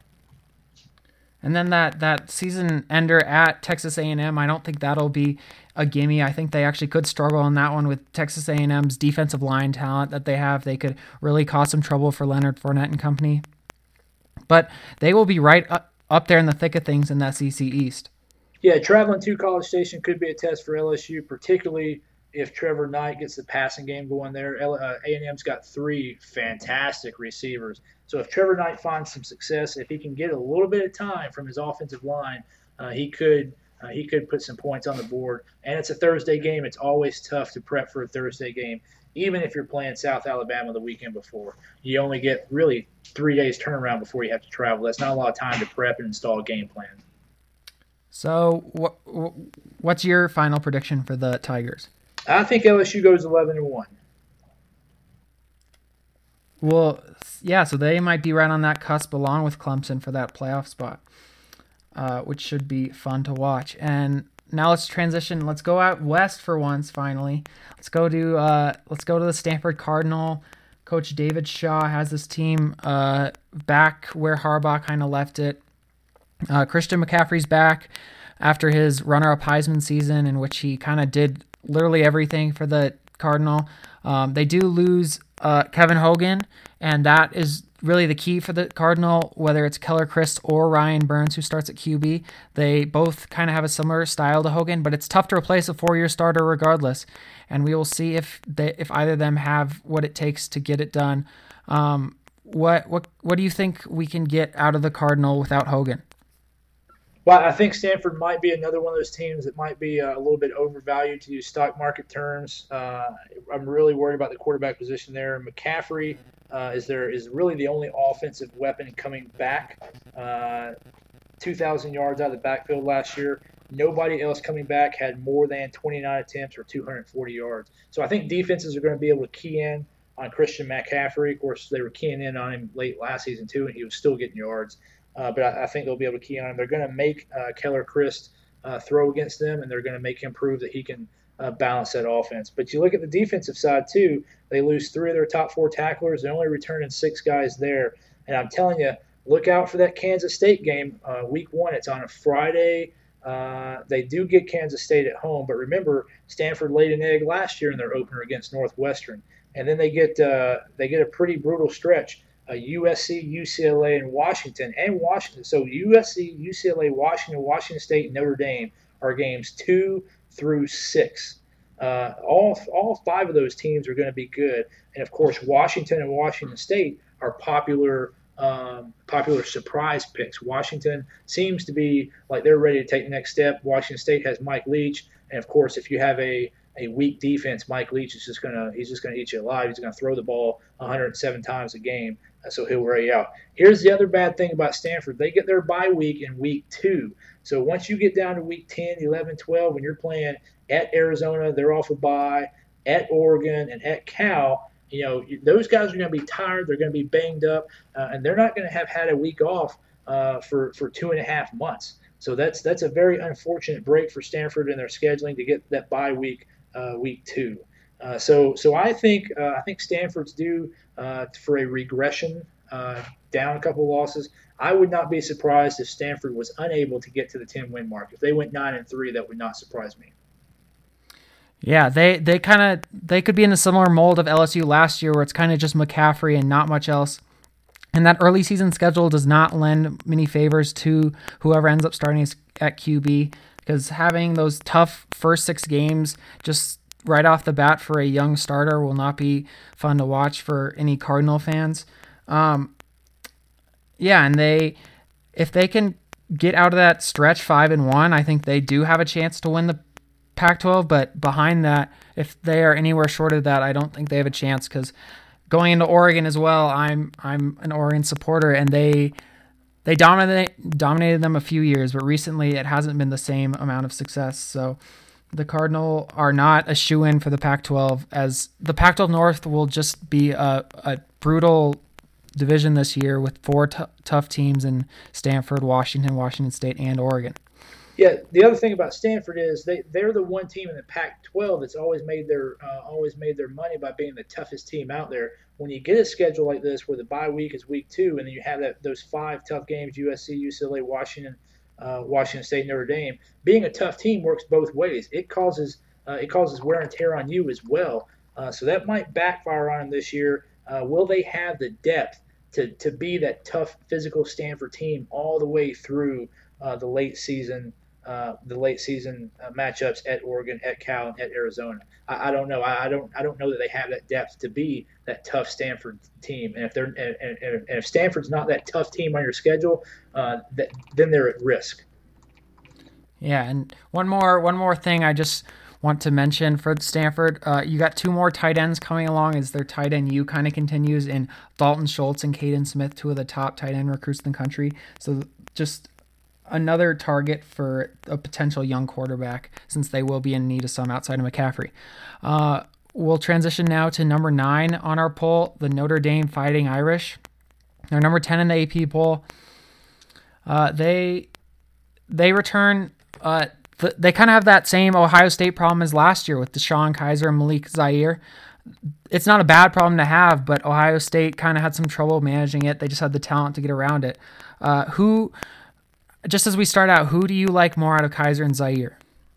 [SPEAKER 2] And then that season ender at Texas A&M, I don't think that'll be a gimme. I think they actually could struggle in that one with Texas A&M's defensive line talent that they have. They could really cause some trouble for Leonard Fournette and company. But they will be right up there in the thick of things in the SEC East.
[SPEAKER 3] Yeah, traveling to College Station could be a test for LSU, particularly if Trevor Knight gets the passing game going there. A&M's got 3 fantastic receivers. So if Trevor Knight finds some success, if he can get a little bit of time from his offensive line, he could put some points on the board. And it's a Thursday game. It's always tough to prep for a Thursday game, even if you're playing South Alabama the weekend before. You only get really 3 days turnaround before you have to travel. That's not a lot of time to prep and install a game plan.
[SPEAKER 2] So what's your final prediction for the Tigers?
[SPEAKER 3] I think LSU goes 11-1.
[SPEAKER 2] Well, yeah, so they might be right on that cusp along with Clemson for that playoff spot, which should be fun to watch. And now let's transition. Let's go out west for once. Finally, let's go to the Stanford Cardinal. Coach David Shaw has this team back where Harbaugh kind of left it. Christian McCaffrey's back after his runner-up Heisman season, in which he kind of did literally everything for the Cardinal. They do lose Kevin Hogan, and that is really the key for the Cardinal, whether it's Keller Chryst or Ryan Burns, who starts at QB. They both kind of have a similar style to Hogan, but it's tough to replace a 4-year starter regardless. And we will see if either of them have what it takes to get it done. What do you think we can get out of the Cardinal without Hogan?
[SPEAKER 3] Well, I think Stanford might be another one of those teams that might be a little bit overvalued to use stock market terms. I'm really worried about the quarterback position there. McCaffrey is really the only offensive weapon coming back 2,000 yards out of the backfield last year. Nobody else coming back had more than 29 attempts or 240 yards. So I think defenses are going to be able to key in on Christian McCaffrey. Of course, they were keying in on him late last season too, and he was still getting yards. But I think they'll be able to key on him. They're going to make Keller Christ throw against them, and they're going to make him prove that he can balance that offense. But you look at the defensive side too. They lose 3 of their top 4 tacklers. They only returning 6 guys there. And I'm telling you, look out for that Kansas State game, week 1. It's on a Friday. They do get Kansas State at home, but remember, Stanford laid an egg last year in their opener against Northwestern, and then they get a pretty brutal stretch: USC, UCLA, and Washington. So USC, UCLA, Washington State, and Notre Dame are games 2 through 6. All 5 of those teams are going to be good, and of course, Washington and Washington State are popular surprise picks. Washington seems to be like they're ready to take the next step. Washington State has Mike Leach, and of course, if you have a weak defense, Mike Leach is just gonna eat you alive. He's gonna throw the ball 107 times a game, so he'll wear you out. Here's the other bad thing about Stanford: they get their bye week in week 2. So once you get down to week 10, 11, 12, when you're playing at Arizona, they're off a bye, at Oregon, and at Cal. Those guys are going to be tired. They're going to be banged up, and they're not going to have had a week off for 2.5 months. So that's a very unfortunate break for Stanford in their scheduling to get that bye week, week 2. So I think Stanford's due for a regression, down a couple losses. I would not be surprised if Stanford was unable to get to the 10-win mark. If they went 9-3, that would not surprise me.
[SPEAKER 2] Yeah, they could be in a similar mold of LSU last year, where it's kind of just McCaffrey and not much else. And that early season schedule does not lend many favors to whoever ends up starting at QB, because having those tough first 6 games just right off the bat for a young starter will not be fun to watch for any Cardinal fans. And if they can get out of that stretch 5-1, I think they do have a chance to win the Pac-12, but behind that, if they are anywhere short of that, I don't think they have a chance, because going into Oregon as well, I'm an Oregon supporter, and they dominated them a few years, but recently it hasn't been the same amount of success. So the Cardinal are not a shoo-in for the Pac-12, as the Pac-12 North will just be a brutal division this year with 4 tough teams in Stanford, Washington State, and Oregon.
[SPEAKER 3] Yeah, the other thing about Stanford is they're the one team in the Pac-12 that's always made their money by being the toughest team out there. When you get a schedule like this where the bye week is week 2, and then you have those 5 tough games: USC, UCLA, Washington State, Notre Dame. Being a tough team works both ways. It causes wear and tear on you as well. So that might backfire on them this year. Will they have the depth to be that tough physical Stanford team all the way through the late season matchups at Oregon, at Cal, and at Arizona? I don't know. I don't know that they have that depth to be that tough Stanford team. And if Stanford's not that tough team on your schedule, then they're at risk.
[SPEAKER 2] Yeah, and one more thing I just want to mention for Stanford, you got 2 more tight ends coming along as their tight end U kind of continues, in Dalton Schultz and Caden Smith, 2 of the top tight end recruits in the country. So just another target for a potential young quarterback, since they will be in need of some outside of McCaffrey. We'll transition now to number 9 on our poll, the Notre Dame Fighting Irish. They're number 10 in the AP poll. They return. They kind of have that same Ohio State problem as last year with DeShone Kizer and Malik Zaire. It's not a bad problem to have, but Ohio State kind of had some trouble managing it. They just had the talent to get around it. Just as we start out, who do you like more out of Kizer and Zaire?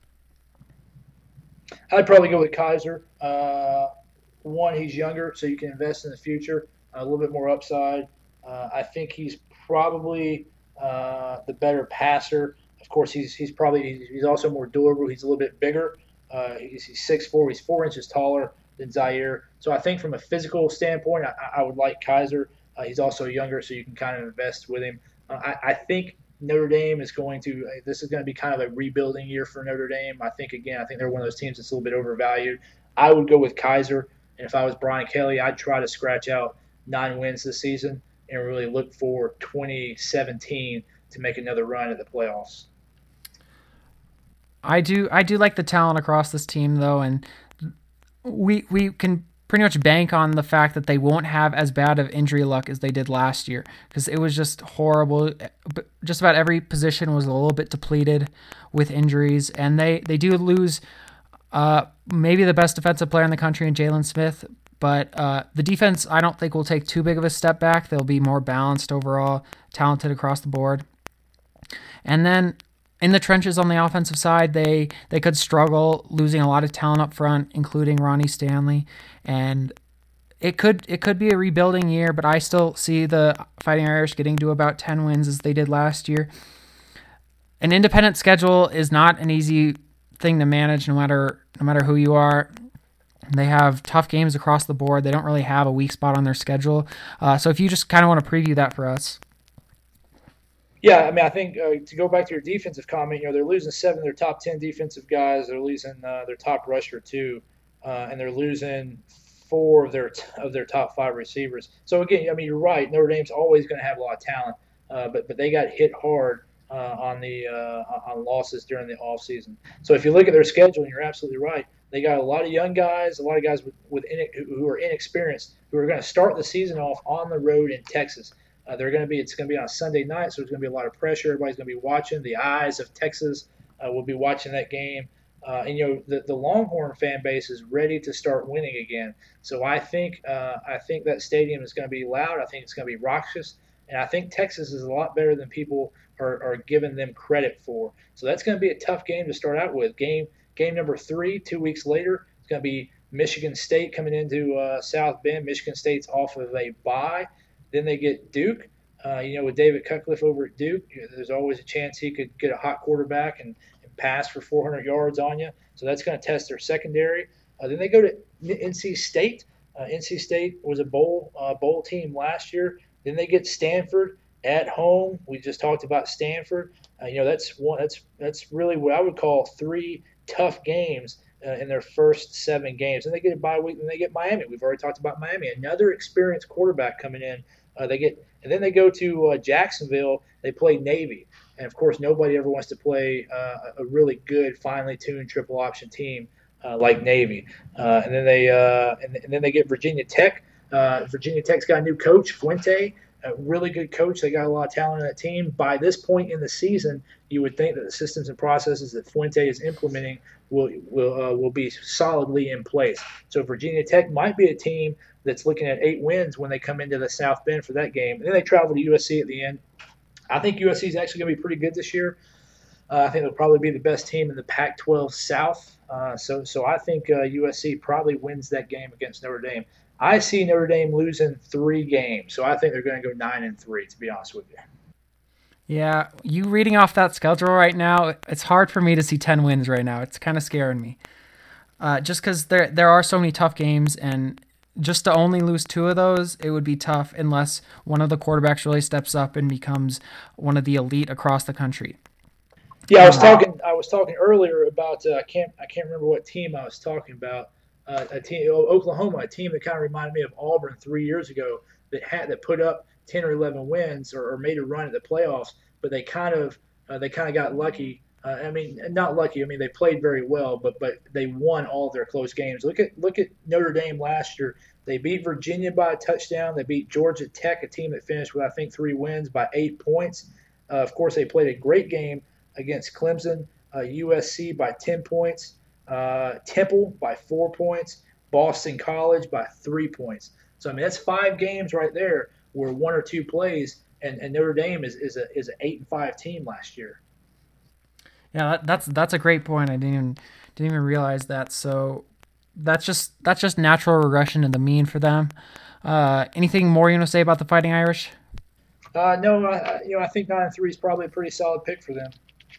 [SPEAKER 3] I'd probably go with Kizer. One, he's younger, so you can invest in the future, a little bit more upside. I think he's probably the better passer. Of course, he's also more durable. He's a little bit bigger. He's 6'4". He's 4 inches taller than Zaire. So I think from a physical standpoint, I would like Kizer. He's also younger, so you can kind of invest with him. I think Notre Dame is going to – this is going to be kind of a rebuilding year for Notre Dame. I think they're one of those teams that's a little bit overvalued. I would go with Kizer, and if I was Brian Kelly, I'd try to scratch out 9 wins this season and really look for 2017 to make another run at the playoffs.
[SPEAKER 2] I do like the talent across this team though, and we can pretty much bank on the fact that they won't have as bad of injury luck as they did last year, because it was just horrible. Just about every position was a little bit depleted with injuries, and they do lose maybe the best defensive player in the country in Jalen Smith, but the defense I don't think will take too big of a step back. They'll be more balanced overall, talented across the board. And then in the trenches on the offensive side, they could struggle, losing a lot of talent up front, including Ronnie Stanley, and it could be a rebuilding year. But I still see the Fighting Irish getting to about 10 wins as they did last year. An independent schedule is not an easy thing to manage, no matter who you are. They have tough games across the board. They don't really have a weak spot on their schedule. So if you just kind of want to preview that for us.
[SPEAKER 3] Yeah, I mean, I think to go back to your defensive comment, they're losing 7 of their top 10 defensive guys. They're losing their top rusher 2, and they're losing 4 of their top 5 receivers. So again, I mean, you're right. Notre Dame's always going to have a lot of talent, but they got hit hard on losses during the offseason. So if you look at their schedule, and you're absolutely right, they got a lot of young guys, a lot of guys who are inexperienced, who are going to start the season off on the road in Texas. It's going to be on Sunday night, so there's going to be a lot of pressure. Everybody's going to be watching. The eyes of Texas will be watching that game. And the Longhorn fan base is ready to start winning again. So I think that stadium is going to be loud. I think it's going to be raucous, and I think Texas is a lot better than people are giving them credit for. So that's going to be a tough game to start out with. Game number 3, 2 weeks later, it's going to be Michigan State coming into South Bend. Michigan State's off of a bye. Then they get Duke. With David Cutcliffe over at Duke, there's always a chance he could get a hot quarterback and pass for 400 yards on you. So that's going to test their secondary. Then they go to NC State. NC State was a bowl team last year. Then they get Stanford at home. We just talked about Stanford. That's really what I would call 3 tough games in their first 7 games. And they get a bye week, and they get Miami. We've already talked about Miami. Another experienced quarterback coming in. And then they go to Jacksonville. They play Navy, and of course, nobody ever wants to play a really good, finely tuned triple option team like Navy. And then they get Virginia Tech. Virginia Tech's got a new coach, Fuente, a really good coach. They got a lot of talent in that team. By this point in the season, you would think that the systems and processes that Fuente is implementing will be solidly in place. So Virginia Tech might be a team that's looking at 8 wins when they come into the South Bend for that game. And then they travel to USC at the end. I think USC is actually going to be pretty good this year. I think they'll probably be the best team in the Pac-12 South. So I think USC probably wins that game against Notre Dame. I see Notre Dame losing 3 games, so I think they're going to go 9-3, to be honest with you.
[SPEAKER 2] Yeah, you reading off that schedule right now, it's hard for me to see 10 wins right now. It's kind of scaring me. Just because there are so many tough games, and just to only lose 2 of those, it would be tough unless one of the quarterbacks really steps up and becomes one of the elite across the country.
[SPEAKER 3] Yeah, I was talking earlier about I can't remember what team I was talking about. Oklahoma, a team that kind of reminded me of Auburn 3 years ago that put up 10 or 11 wins or made a run at the playoffs, but they kind of got lucky. Not lucky. I mean, they played very well, but they won all of their close games. Look at Notre Dame last year. They beat Virginia by a touchdown. They beat Georgia Tech, a team that finished with, I think, 3 wins by 8 points. Of course, they played a great game against Clemson, USC by 10 points, Temple by 4 points, Boston College by 3 points. So, I mean, that's 5 games right there where 1 or 2 plays, and Notre Dame is an 8-5 team last year.
[SPEAKER 2] Yeah, that's a great point. I didn't even realize that. So that's just natural regression to the mean for them. Anything more you want to say about the Fighting Irish?
[SPEAKER 3] No, I think 9-3 is probably a pretty solid pick for them.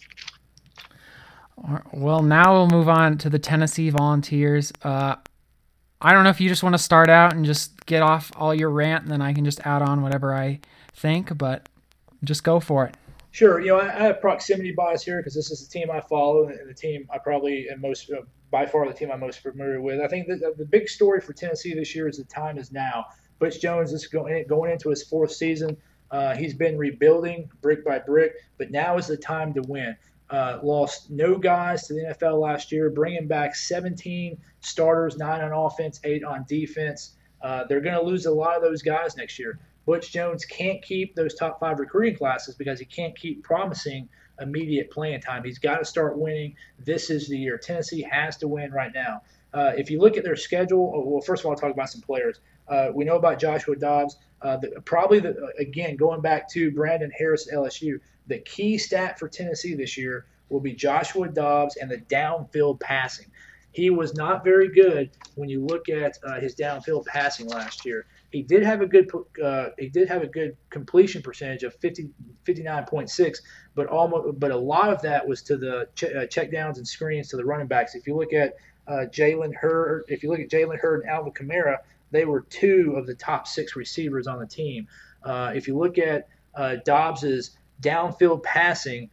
[SPEAKER 2] Well, now we'll move on to the Tennessee Volunteers. I don't know if you just want to start out and just get off all your rant, and then I can just add on whatever I think, but just go for it.
[SPEAKER 3] Sure. I have proximity bias here because this is the team I follow and the team I probably am most, by far the team I'm most familiar with. I think that the big story for Tennessee this year is the time is now. Butch Jones is going into his 4th season. He's been rebuilding brick by brick, but now is the time to win. Lost no guys to the NFL last year, bringing back 17 starters, 9 on offense, 8 on defense. They're going to lose a lot of those guys next year. Butch Jones can't keep those top 5 recruiting classes because he can't keep promising immediate playing time. He's got to start winning. This is the year. Tennessee has to win right now. If you look at their schedule, well, first of all, I'll talk about some players. We know about Joshua Dobbs. Again, going back to Brandon Harris at LSU, the key stat for Tennessee this year will be Joshua Dobbs and the downfield passing. He was not very good when you look at his downfield passing last year. He did have a good completion percentage of 59.6, but a lot of that was to the check downs and screens to the running backs. If you look at Jalen Hurd and Alvin Kamara, they were 2 of the top 6 receivers on the team. If you look at Dobbs's downfield passing,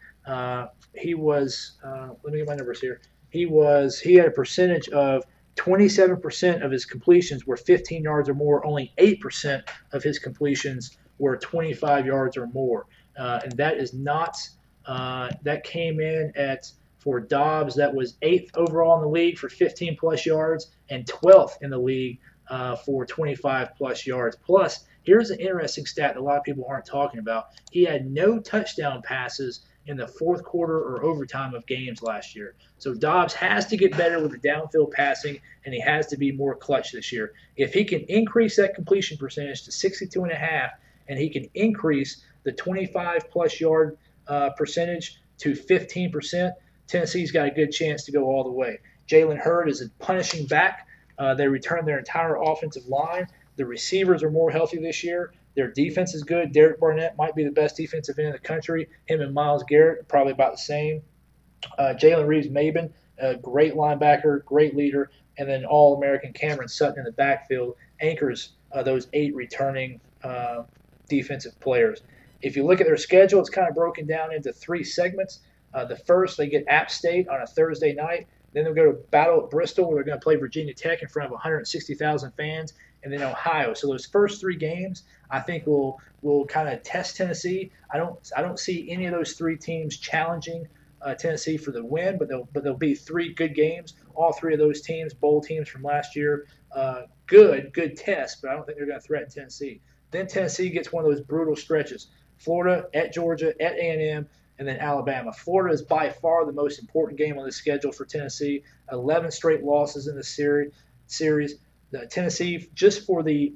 [SPEAKER 3] he was let me get my numbers here. He had a percentage of 27% of his completions were 15 yards or more. Only 8% of his completions were 25 yards or more. And that is not that came in for Dobbs, that was 8th overall in the league for 15 plus yards and 12th in the league for 25 plus yards. Plus, here's an interesting stat that a lot of people aren't talking about. He had no touchdown passes in the fourth quarter or overtime of games last year. So Dobbs has to get better with the downfield passing, and he has to be more clutch this year. If he can increase that completion percentage to 62.5, and he can increase the 25-plus yard percentage to 15%, Tennessee's got a good chance to go all the way. Jalen Hurd is a punishing back. They returned their entire offensive line. The receivers are more healthy this year. Their defense is good. Derek Barnett might be the best defensive end in the country. Him and Myles Garrett probably about the same. Jalen Reeves-Maybin, a great linebacker, great leader, and then All-American Cameron Sutton in the backfield anchors those 8 returning defensive players. If you look at their schedule, it's kind of broken down into 3 segments. The first, they get App State on a Thursday night. Then they'll go to Battle at Bristol, where they're going to play Virginia Tech in front of 160,000 fans, and then Ohio. So those first 3 games, I think will kind of test Tennessee. I don't see any of those 3 teams challenging Tennessee for the win, but there'll be 3 good games. All 3 of those teams, bowl teams from last year, good tests, but I don't think they're going to threaten Tennessee. Then Tennessee gets one of those brutal stretches: Florida, at Georgia, at A&M, and then Alabama. Florida is by far the most important game on the schedule for Tennessee. 11 straight losses in the series. Tennessee, just for the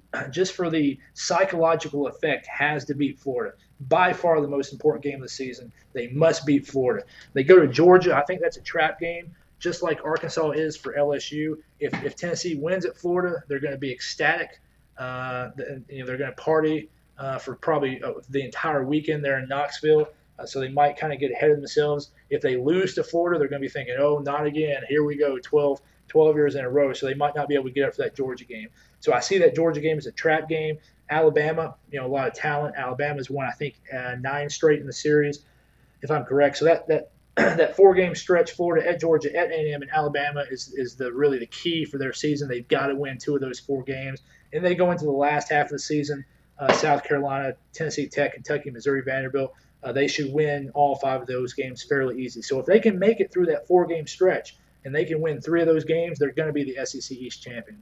[SPEAKER 3] psychological effect, has to beat Florida. By far the most important game of the season. They must beat Florida. They go to Georgia. I think that's a trap game, just like Arkansas is for LSU. If Tennessee wins at Florida, they're going to be ecstatic. They're going to party for probably the entire weekend there in Knoxville. So they might kind of get ahead of themselves. If they lose to Florida, they're going to be thinking, oh, not again. Here we go, 12 years in a row. So they might not be able to get up for that Georgia game. So I see that Georgia game as a trap game. Alabama, a lot of talent. Alabama's won, I think, 9 straight in the series, if I'm correct. So that 4-game stretch, Florida at Georgia, at A&M, and Alabama is really the key for their season. They've got to win 2 of those 4 games. And they go into the last half of the season, South Carolina, Tennessee Tech, Kentucky, Missouri, Vanderbilt. They should win all 5 of those games fairly easy. So if they can make it through that 4-game stretch and they can win 3 of those games, they're going to be the SEC East champion.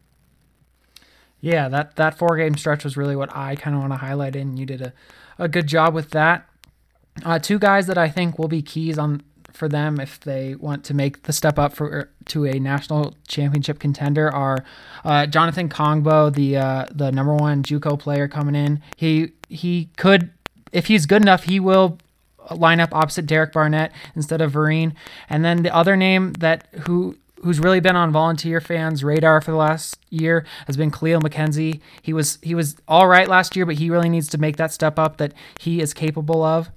[SPEAKER 2] Yeah, that 4-game stretch was really what I kind of want to highlight, and you did a good job with that. 2 guys that I think will be keys for them if they want to make the step up to a national championship contender are Jonathan Kongbo, the number 1 JUCO player coming in. He could, if he's good enough, he will line up opposite Derek Barnett instead of Vereen. And then the other name who's really been on Volunteer fans' radar for the last year has been Khalil McKenzie. He was all right last year, but he really needs to make that step up that he is capable of.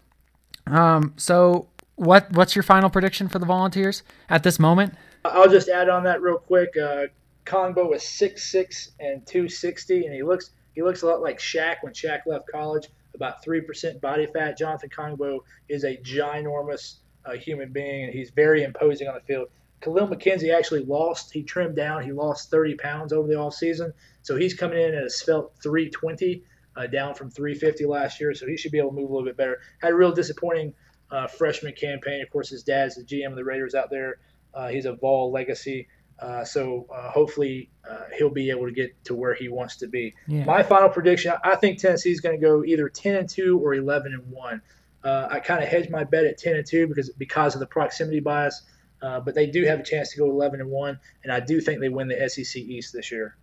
[SPEAKER 2] So what's your final prediction for the Volunteers at this moment?
[SPEAKER 3] I'll just add on that real quick. Kongbo was 6'6" and 260, and he looks a lot like Shaq when Shaq left college. About 3% body fat. Jonathan Kongbo is a ginormous human being, and he's very imposing on the field. Khalil McKenzie actually he trimmed down. He lost 30 pounds over the offseason, so he's coming in at a svelte 320. down from 350 last year, so he should be able to move a little bit better. Had a real disappointing freshman campaign. Of course, his dad's the GM of the Raiders out there. He's a Vol legacy. So hopefully he'll be able to get to where he wants to be.
[SPEAKER 2] Yeah.
[SPEAKER 3] My final prediction: I think Tennessee is going to go either 10-2 or 11-1. I kind of hedge my bet at 10-2 because of the proximity bias, but they do have a chance to go 11-1, and I do think they win the SEC East this year.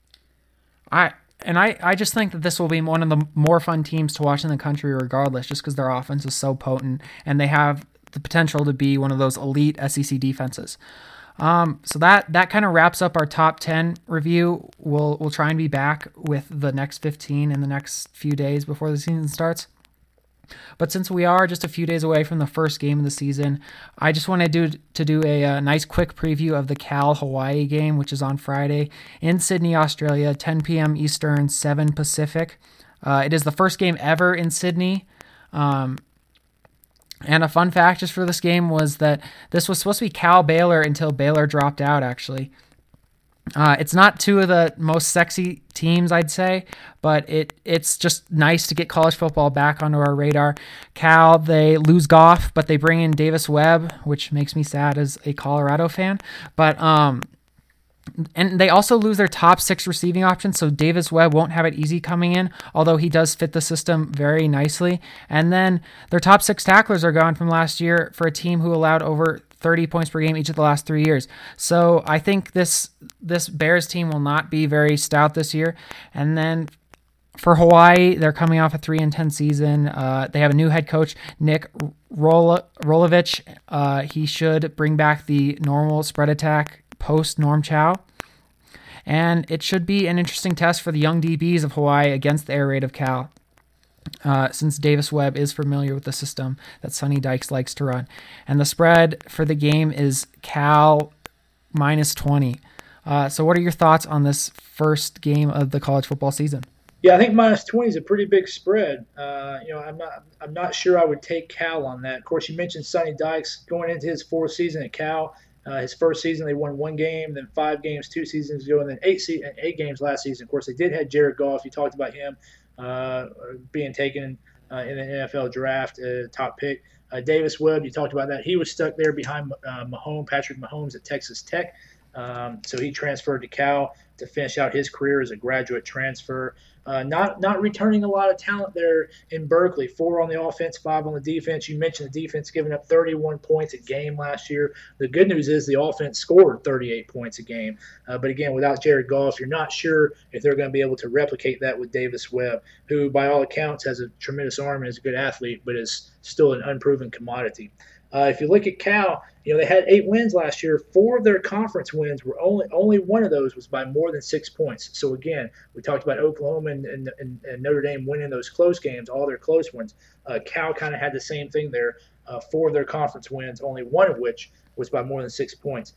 [SPEAKER 2] I just think that this will be one of the more fun teams to watch in the country, regardless, just because their offense is so potent and they have the potential to be one of those elite SEC defenses. So that kind of wraps up our top 10 review. We'll try and be back with the next 15 in the next few days before the season starts. But since we are just a few days away from the first game of the season, I just wanted to do a nice quick preview of the Cal-Hawaii game, which is on Friday in Sydney, Australia, 10 p.m. Eastern, 7 Pacific. It is the first game ever in Sydney. And a fun fact just for this game was that this was supposed to be Cal-Baylor until Baylor dropped out, actually. It's not two of the most sexy teams, I'd say, but it's just nice to get college football back onto our radar. Cal, they lose Goff, but they bring in Davis Webb, which makes me sad as a Colorado fan. But and they also lose their top 6 receiving options, so Davis Webb won't have it easy coming in, although he does fit the system very nicely. And then their top 6 tacklers are gone from last year for a team who allowed over 30 points per game each of the last 3 years. So I think this Bears team will not be very stout this year. And then for Hawaii, they're coming off a 3-10 season. They have a new head coach, Nick Rolovich. He should bring back the normal spread attack post Norm Chow. And it should be an interesting test for the young DBs of Hawaii against the air raid of Cal, since Davis Webb is familiar with the system that Sonny Dykes likes to run. And the spread for the game is Cal -20. So what are your thoughts on this first game of the college football season?
[SPEAKER 3] Yeah, I think -20 is a pretty big spread. I'm not sure I would take Cal on that. Of course, you mentioned Sonny Dykes going into his 4th season at Cal. His first season, they won 1 game, then 5 games 2 seasons ago, and then 8 games last season. Of course, they did have Jared Goff. You talked about him being taken in the NFL draft, top pick. Davis Webb, you talked about that. He was stuck there behind Patrick Mahomes at Texas Tech. So he transferred to Cal to finish out his career as a graduate transfer. Not returning a lot of talent there in Berkeley. 4 on the offense, 5 on the defense. You mentioned the defense giving up 31 points a game last year. The good news is the offense scored 38 points a game. But again, without Jared Goff, you're not sure if they're going to be able to replicate that with Davis Webb, who by all accounts has a tremendous arm and is a good athlete, but is still an unproven commodity. If you look at Cal, they had 8 wins last year. 4 of their conference wins were only one of those was by more than 6 points. So again, we talked about Oklahoma and Notre Dame winning those close games, all their close ones. Cal kind of had the same thing there. 4 of their conference wins, only one of which was by more than 6 points.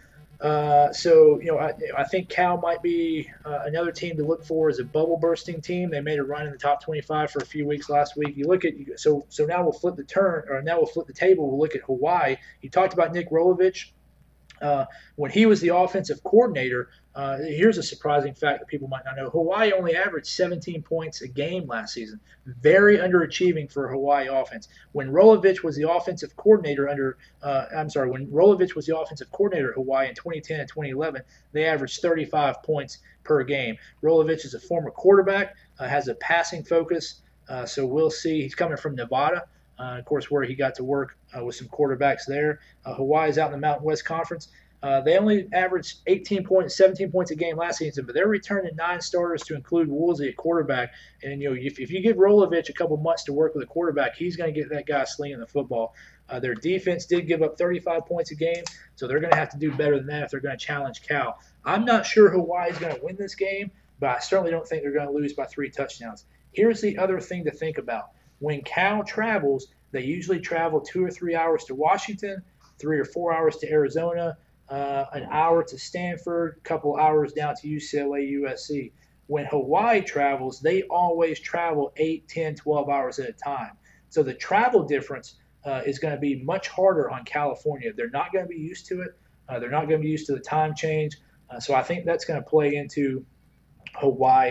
[SPEAKER 3] I think Cal might be another team to look for as a bubble bursting team. They made a run in the top 25 for a few weeks last week. You look at so now we'll flip the table. We'll look at Hawaii. You talked about Nick Rolovich. When he was the offensive coordinator, here's a surprising fact that people might not know. Hawaii only averaged 17 points a game last season. Very underachieving for Hawaii offense. When Rolovich was the offensive coordinator when Rolovich was the offensive coordinator at Hawaii in 2010 and 2011, they averaged 35 points per game. Rolovich is a former quarterback, has a passing focus, so we'll see. He's coming from Nevada. Of course, where he got to work with some quarterbacks there. Hawaii's out in the Mountain West Conference. They only averaged 17 points a game last season, but they're returning 9 starters to include Woolsey at quarterback. And if you give Rolovich a couple months to work with a quarterback, he's going to get that guy slinging the football. Their defense did give up 35 points a game, so they're going to have to do better than that if they're going to challenge Cal. I'm not sure Hawaii's going to win this game, but I certainly don't think they're going to lose by 3 touchdowns. Here's the other thing to think about. When Cal travels, they usually travel 2 or 3 hours to Washington, 3 or 4 hours to Arizona, an hour to Stanford, a couple hours down to UCLA, USC. When Hawaii travels, they always travel 8, 10, 12 hours at a time. So the travel difference is going to be much harder on California. They're not going to be used to it. They're not going to be used to the time change. So I think that's going to play into Hawaii's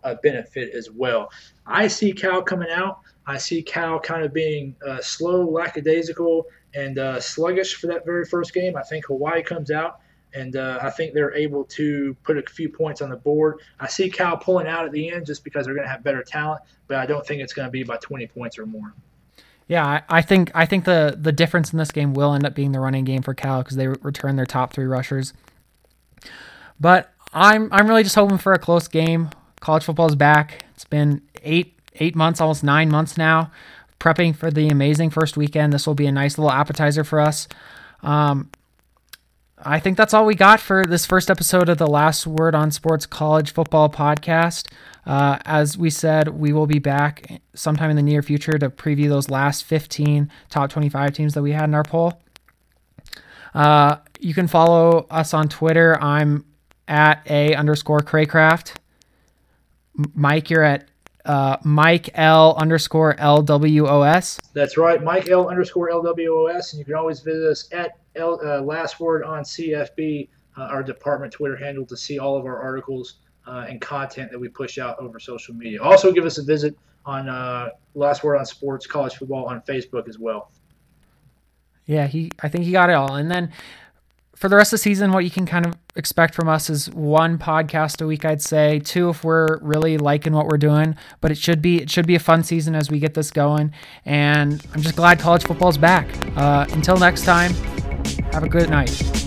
[SPEAKER 3] benefit as well. I see Cal coming out. I see Cal kind of being slow, lackadaisical, and sluggish for that very first game. I think Hawaii comes out, and I think they're able to put a few points on the board. I see Cal pulling out at the end just because they're going to have better talent, but I don't think it's going to be by 20 points or more.
[SPEAKER 2] Yeah, I think the difference in this game will end up being the running game for Cal because they return their top 3 rushers. But I'm really just hoping for a close game. College football is back. It's been 8 months, almost 9 months now, prepping for the amazing first weekend. This will be a nice little appetizer for us. I think that's all we got for this first episode of the Last Word on Sports College Football podcast. As we said, we will be back sometime in the near future to preview those last 15 top 25 teams that we had in our poll. You can follow us on Twitter. I'm at @A_Craycraft. Mike, you're at Mike L_LWOS.
[SPEAKER 3] That's right, Mike L_LWOS, and you can always visit us at Last Word on CFB, our department Twitter handle, to see all of our articles and content that we push out over social media. Also, give us a visit on Last Word on Sports College Football on Facebook as well.
[SPEAKER 2] Yeah, I think he got it all. And then for the rest of the season, what you can kind of expect from us is 1 podcast a week, I'd say. 2 if we're really liking what we're doing. But it should be a fun season as we get this going. And I'm just glad college football's back. Until next time, have a good night.